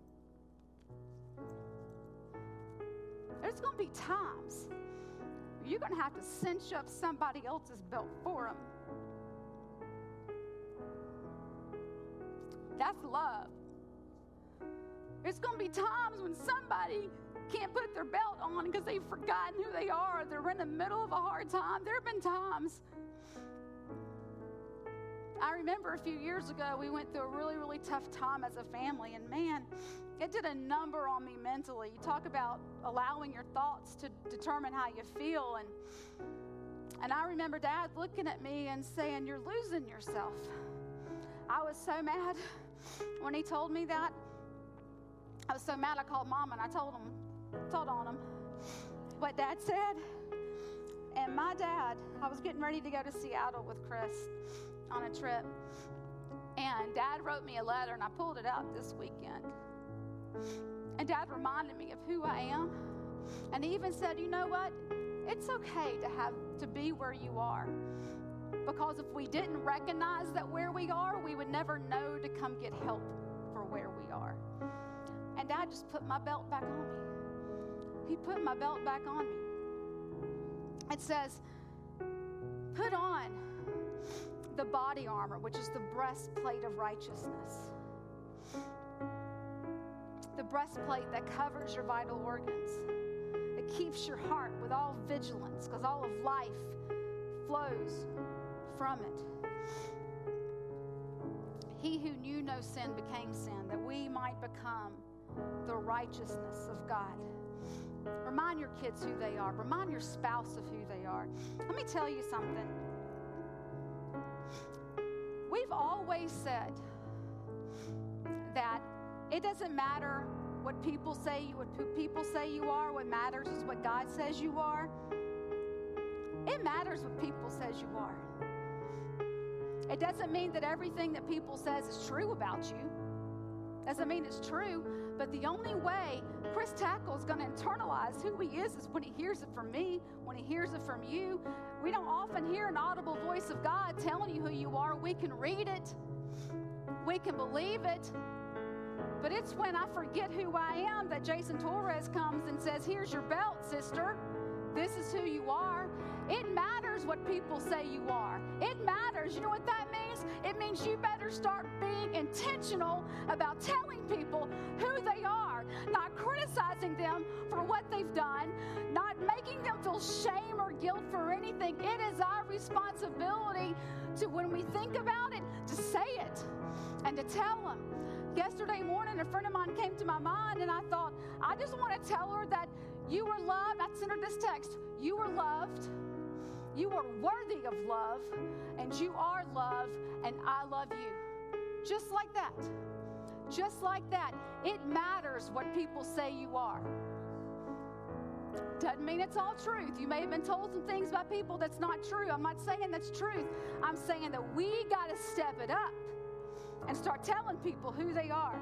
There's going to be times you're going to have to cinch up somebody else's belt for them. That's love. There's going to be times when somebody can't put their belt on because they've forgotten who they are. They're in the middle of a hard time. There have been times. I remember a few years ago, we went through a really, really tough time as a family, and man, it did a number on me mentally. You talk about allowing your thoughts to determine how you feel, and and I remember Dad looking at me and saying, "You're losing yourself." I was so mad when he told me that. I was so mad I called Mom and I told him, told on him what Dad said. And my dad, I was getting ready to go to Seattle with Chris on a trip, and Dad wrote me a letter, and I pulled it out this weekend. And Dad reminded me of who I am, and he even said, you know what, it's okay to have to be where you are, because if we didn't recognize that where we are, we would never know to come get help for where we are. And Dad just put my belt back on me. He put my belt back on me. It says, put on the body armor, which is the breastplate of righteousness. The breastplate that covers your vital organs. It keeps your heart with all vigilance, because all of life flows from it. He who knew no sin became sin, that we might become the righteousness of God. Remind your kids who they are. Remind your spouse of who they are. Let me tell you something. We've always said that it doesn't matter what people say, what people say you are. What matters is what God says you are. It matters what people says you are. It doesn't mean that everything that people says is true about you. Doesn't mean it's true, but the only way Chris Tackle is going to internalize who he is is when he hears it from me, when he hears it from you. We don't often hear an audible voice of God telling you who you are. We can read it. We can believe it. But it's when I forget who I am that Jason Torres comes and says, here's your belt, sister. This is who you are. It matters what people say you are. It matters. You know what that means? It means you better start being intentional about telling people who they are, not criticizing them for what they've done, not making them feel shame or guilt for anything. It is our responsibility to, when we think about it, to say it and to tell them. Yesterday morning, a friend of mine came to my mind, and I thought, I just want to tell her that you were loved. I sent her this text. You were loved. You are worthy of love, and you are loved, and I love you. Just like that. Just like that. It matters what people say you are. Doesn't mean it's all truth. You may have been told some things by people that's not true. I'm not saying that's truth. I'm saying that we got to step it up and start telling people who they are.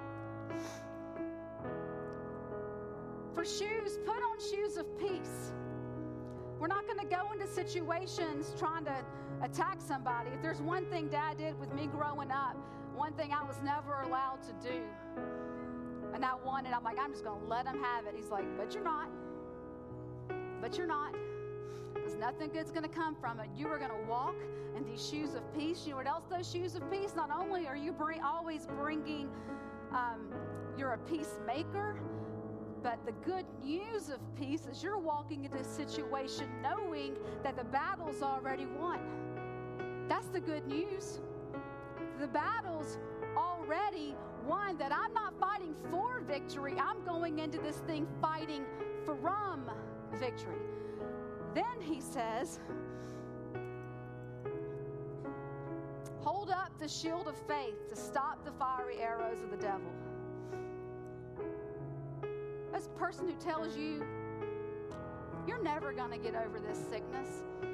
For shoes, put on shoes of peace. We're not going to go into situations trying to attack somebody. If there's one thing Dad did with me growing up, one thing I was never allowed to do, and I wanted, I'm like, I'm just going to let him have it. He's like, but you're not. But you're not. Because nothing good's going to come from it. You are going to walk in these shoes of peace. You know what else those shoes of peace? Not only are you bring, always bringing, um, you're a peacemaker, but the good news of peace is you're walking into a situation knowing that the battle's already won. That's the good news. The battle's already won, that I'm not fighting for victory. I'm going into this thing fighting from victory. Then he says, hold up the shield of faith to stop the fiery arrows of the devil. This person who tells you you're never going to get over this sickness.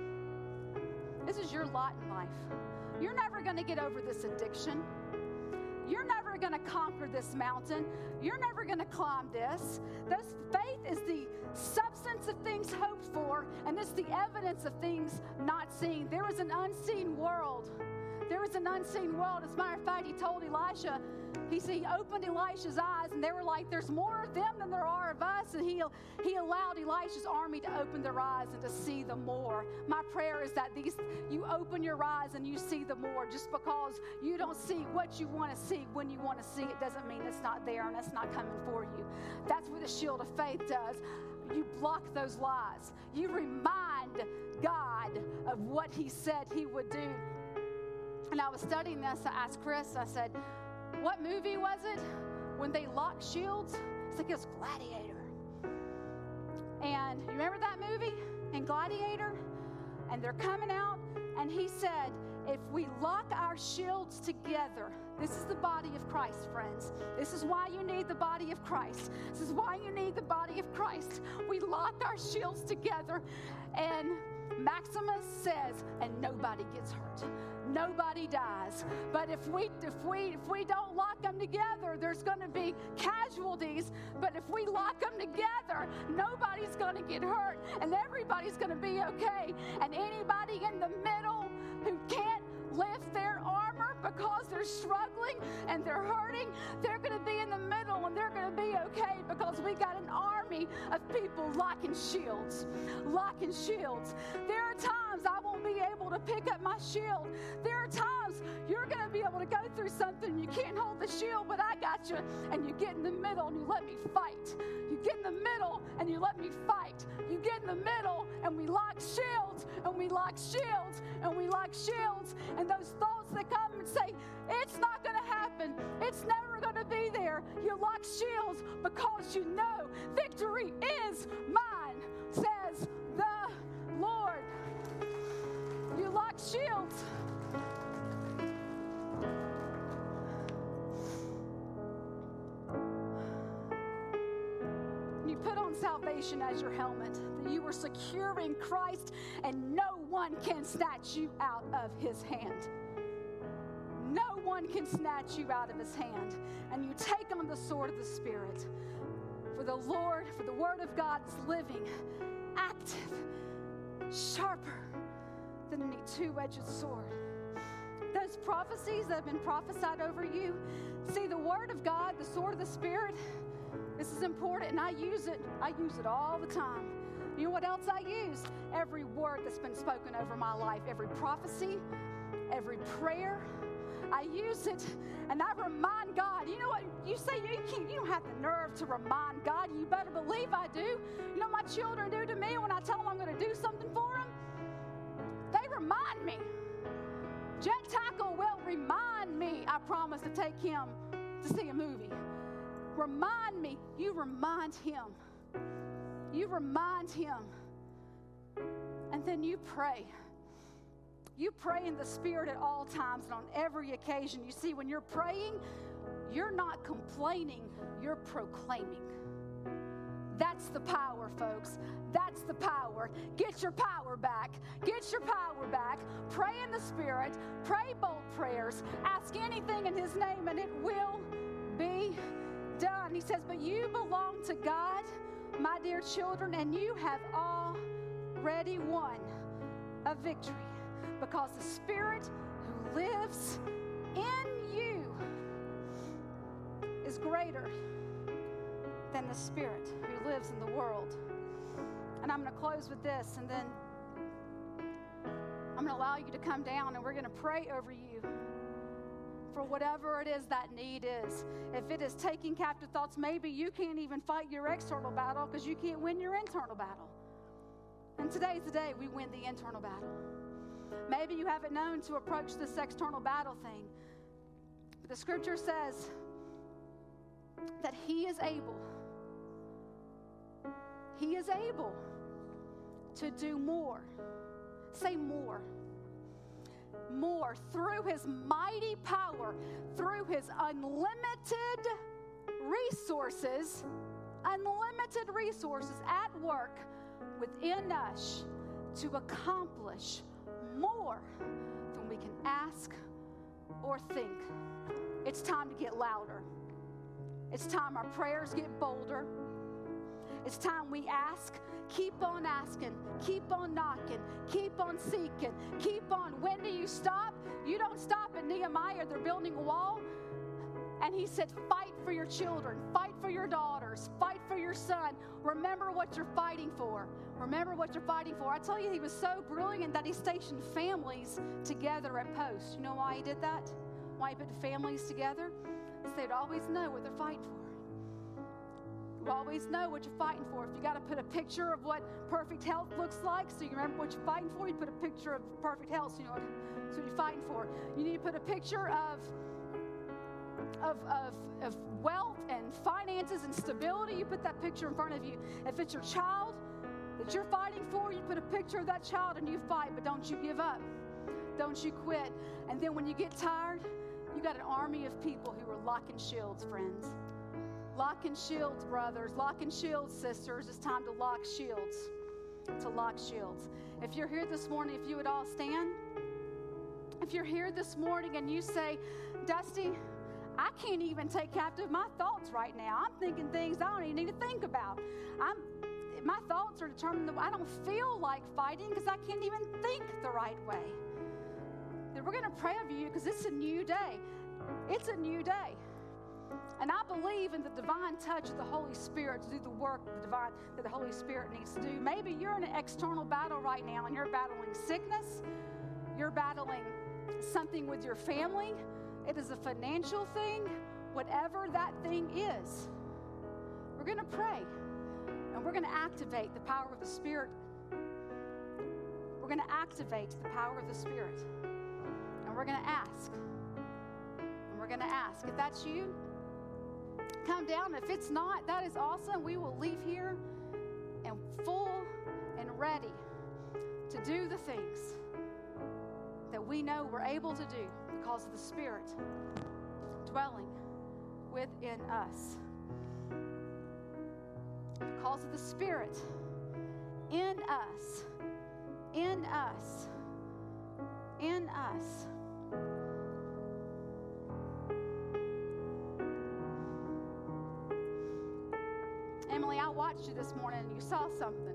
This is your lot in life. You're never going to get over this addiction. You're never going to conquer this mountain. You're never going to climb this. This faith is the substance of things hoped for, and it's the evidence of things not seen. There is an unseen world. There is an unseen world. As a matter of fact, he told Elisha, he said, he opened Elisha's eyes, and they were like, there's more of them than there are of us. And he, he allowed Elisha's army to open their eyes and to see the more. My prayer is that these you open your eyes and you see the more. Just because you don't see what you want to see when you want to see it doesn't mean it's not there and it's not coming for you. That's what the shield of faith does. You block those lies. You remind God of what he said he would do. And I was studying this. I asked Chris, I said, what movie was it when they locked shields? It's like it was Gladiator. And you remember that movie in Gladiator? And they're coming out, and he said, if we lock our shields together, this is the body of Christ, friends. This is why you need the body of Christ. This is why you need the body of Christ. We lock our shields together, and Maximus says, and nobody gets hurt. Nobody dies. But if we if we if we don't lock them together, there's going to be casualties. But if we lock them together, nobody's going to get hurt, and everybody's going to be okay. And anybody in the middle who can't lift their armor because they're struggling and they're hurting, they're going to be in the middle and they're going to be okay, because we got an army of people locking shields, locking shields. There are times I won't be able to pick up my shield. There are times you're going to be able to go through something and you can't hold the shield, but I got you, and you get in the middle and you let me fight. You get in the middle and you let me fight. You get in the middle and we lock shields and we lock shields and we lock shields. And those thoughts that come and say, it's not going to happen, it's never going to be there, you lock shields because you know victory is mine, says the Lord. You lock shields. You put on salvation as your helmet, that you are secure in Christ and no one can snatch you out of his hand. No one can snatch you out of his hand. And you take on the sword of the Spirit. For the Lord, for the word of God is living, active, sharper than any two-edged sword. The those prophecies that have been prophesied over you. See, the Word of God, the sword of the Spirit, this is important, and I use it. I use it all the time. You know what else I use? Every word that's been spoken over my life, every prophecy, every prayer, I use it, and I remind God. You know what? You say you can't, you don't have the nerve to remind God. You better believe I do. You know what my children do to me when I tell them I'm going to do something for them? They remind me. Jet Tackle will remind me I promised to take him to see a movie. Remind me. You remind him. You remind him. And then you pray. You pray in the Spirit at all times and on every occasion. You see, when you're praying, you're not complaining, you're proclaiming. That's the power, folks. That's the power. Get your power back. Get your power back. Pray in the Spirit. Pray bold prayers. Ask anything in His name and it will be done. He says, but you belong to God, my dear children, and you have already won a victory because the Spirit who lives in you is greater than the spirit who lives in the world. And I'm going to close with this, and then I'm going to allow you to come down, and we're going to pray over you for whatever it is that need is. If it is taking captive thoughts, maybe you can't even fight your external battle because you can't win your internal battle. And today's the day we win the internal battle. Maybe you haven't known to approach this external battle thing, but the scripture says that He is able He is able to do more. Say more. More through His mighty power, through His unlimited resources, unlimited resources at work within us to accomplish more than we can ask or think. It's time to get louder. It's time our prayers get bolder. It's time we ask. Keep on asking. Keep on knocking. Keep on seeking. Keep on. When do you stop? You don't stop at Nehemiah. They're building a wall. And he said, fight for your children. Fight for your daughters. Fight for your son. Remember what you're fighting for. Remember what you're fighting for. I tell you, he was so brilliant that he stationed families together at posts. You know why he did that? Why he put families together? So they'd always know what they're fighting for. You always know what you're fighting for. If you got to put a picture of what perfect health looks like so you remember what you're fighting for, you put a picture of perfect health so you know what, so what you're fighting for. You need to put a picture of, of, of, of wealth and finances and stability. You put that picture in front of you. If it's your child that you're fighting for, you put a picture of that child and you fight, but don't you give up. Don't you quit. And then when you get tired, you got an army of people who are locking shields, friends. Locking shields, brothers. Locking shields, sisters. It's time to lock shields. To lock shields. If you're here this morning, if you would all stand. If you're here this morning and you say, Dusty, I can't even take captive my thoughts right now. I'm thinking things I don't even need to think about. I'm, my thoughts are determined that I don't feel like fighting because I can't even think the right way. Then we're going to pray over you because it's a new day. It's a new day. And I believe in the divine touch of the Holy Spirit to do the work the divine, that the Holy Spirit needs to do. Maybe you're in an external battle right now and you're battling sickness. You're battling something with your family. It is a financial thing. Whatever that thing is, we're going to pray. And we're going to activate the power of the Spirit. We're going to activate the power of the Spirit. And we're going to ask. And we're going to ask. If that's you, come down. If it's not, that is awesome. We will leave here and full and ready to do the things that we know we're able to do because of the Spirit dwelling within us. Because of the Spirit in us, in us, in us. Emily, I watched you this morning and you saw something.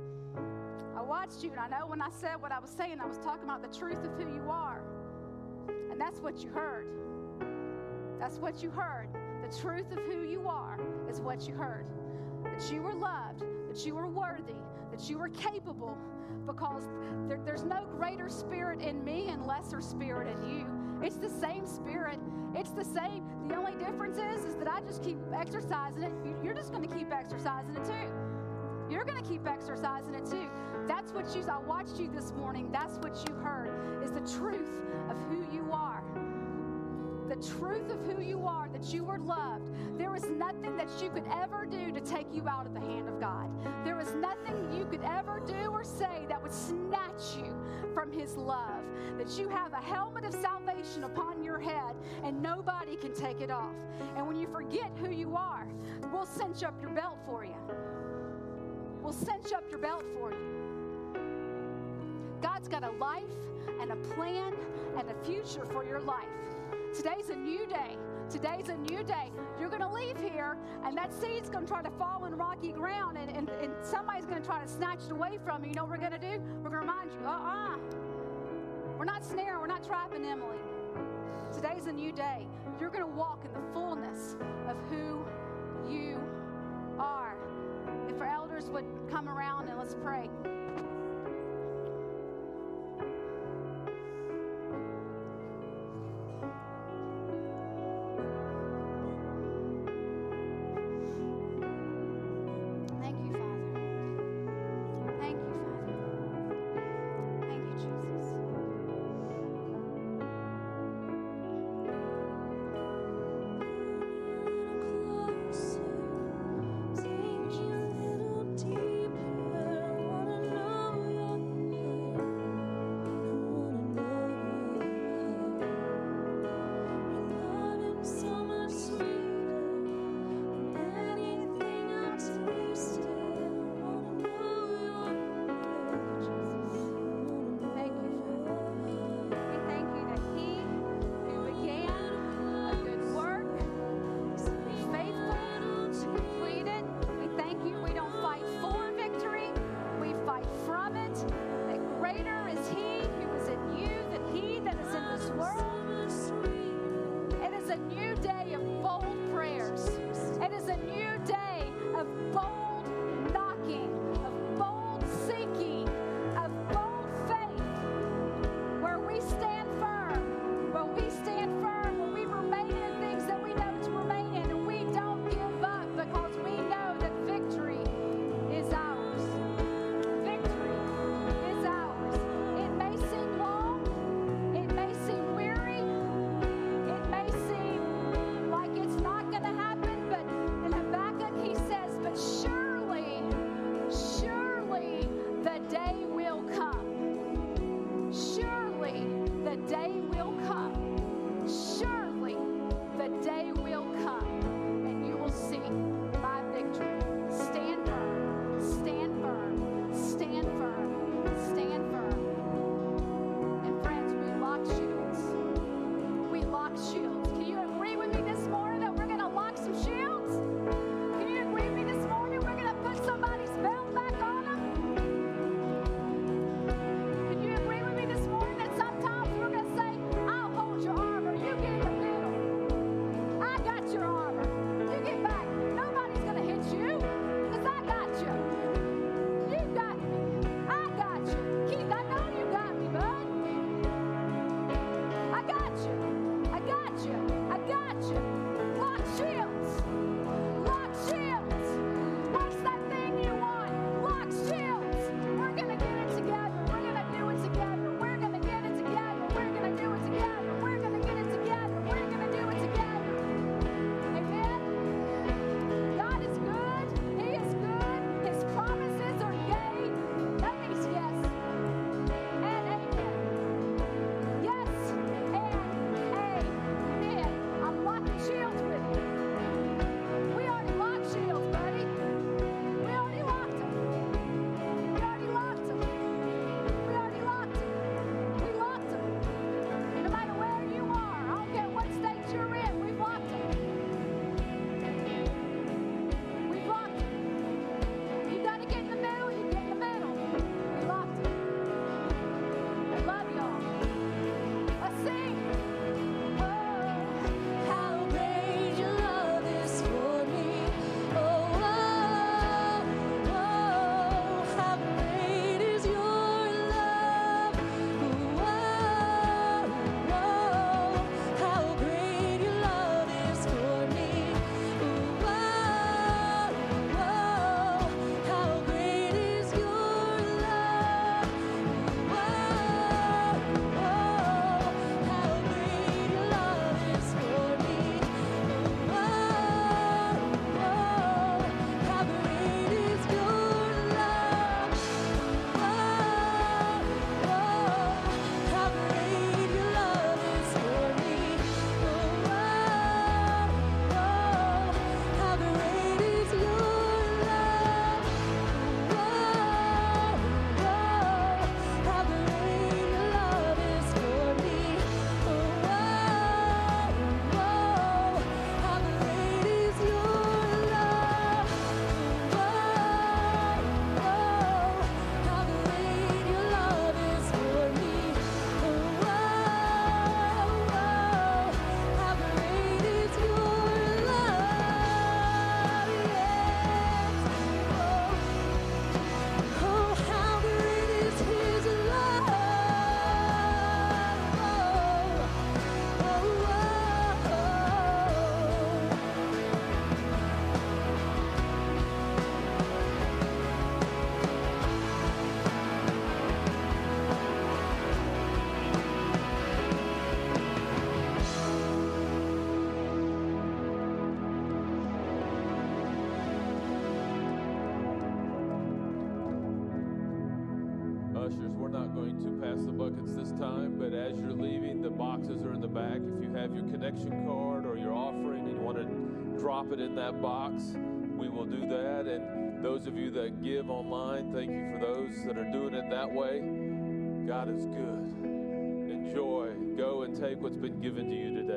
I watched you, and I know when I said what I was saying, I was talking about the truth of who you are. And that's what you heard. That's what you heard. The truth of who you are is what you heard. That you were loved, that you were worthy, that you were capable, because there, there's no greater spirit in me and lesser spirit in you. It's the same spirit. It's the same. The only difference is, is that I just keep exercising it. You're just going to keep exercising it too. You're going to keep exercising it too. That's what you, I watched you this morning. That's what you heard, is the truth of who you are. The truth of who you are, that you were loved. There is nothing that you could ever do to take you out of the hand of God. There is nothing you could ever do or say that would snatch you from His love. That you have a helmet of salvation upon your head and nobody can take it off. And when you forget who you are, we'll cinch up your belt for you. We'll cinch up your belt for you. God's got a life and a plan and a future for your life. Today's a new day. Today's a new day. You're going to leave here, and that seed's going to try to fall in rocky ground, and, and, and somebody's going to try to snatch it away from you. You know what we're going to do? We're going to remind you, uh-uh. We're not snaring. We're not trapping Emily. Today's a new day. You're going to walk in the fullness of who you are. If our elders would come around and let's pray. Take you a little deeper. Wanna know time, but as you're leaving, the boxes are in the back. If you have your connection card or your offering and you want to drop it in that box, we will do that. And those of you that give online, thank you for those that are doing it that way. God is good. Enjoy. Go and take what's been given to you today.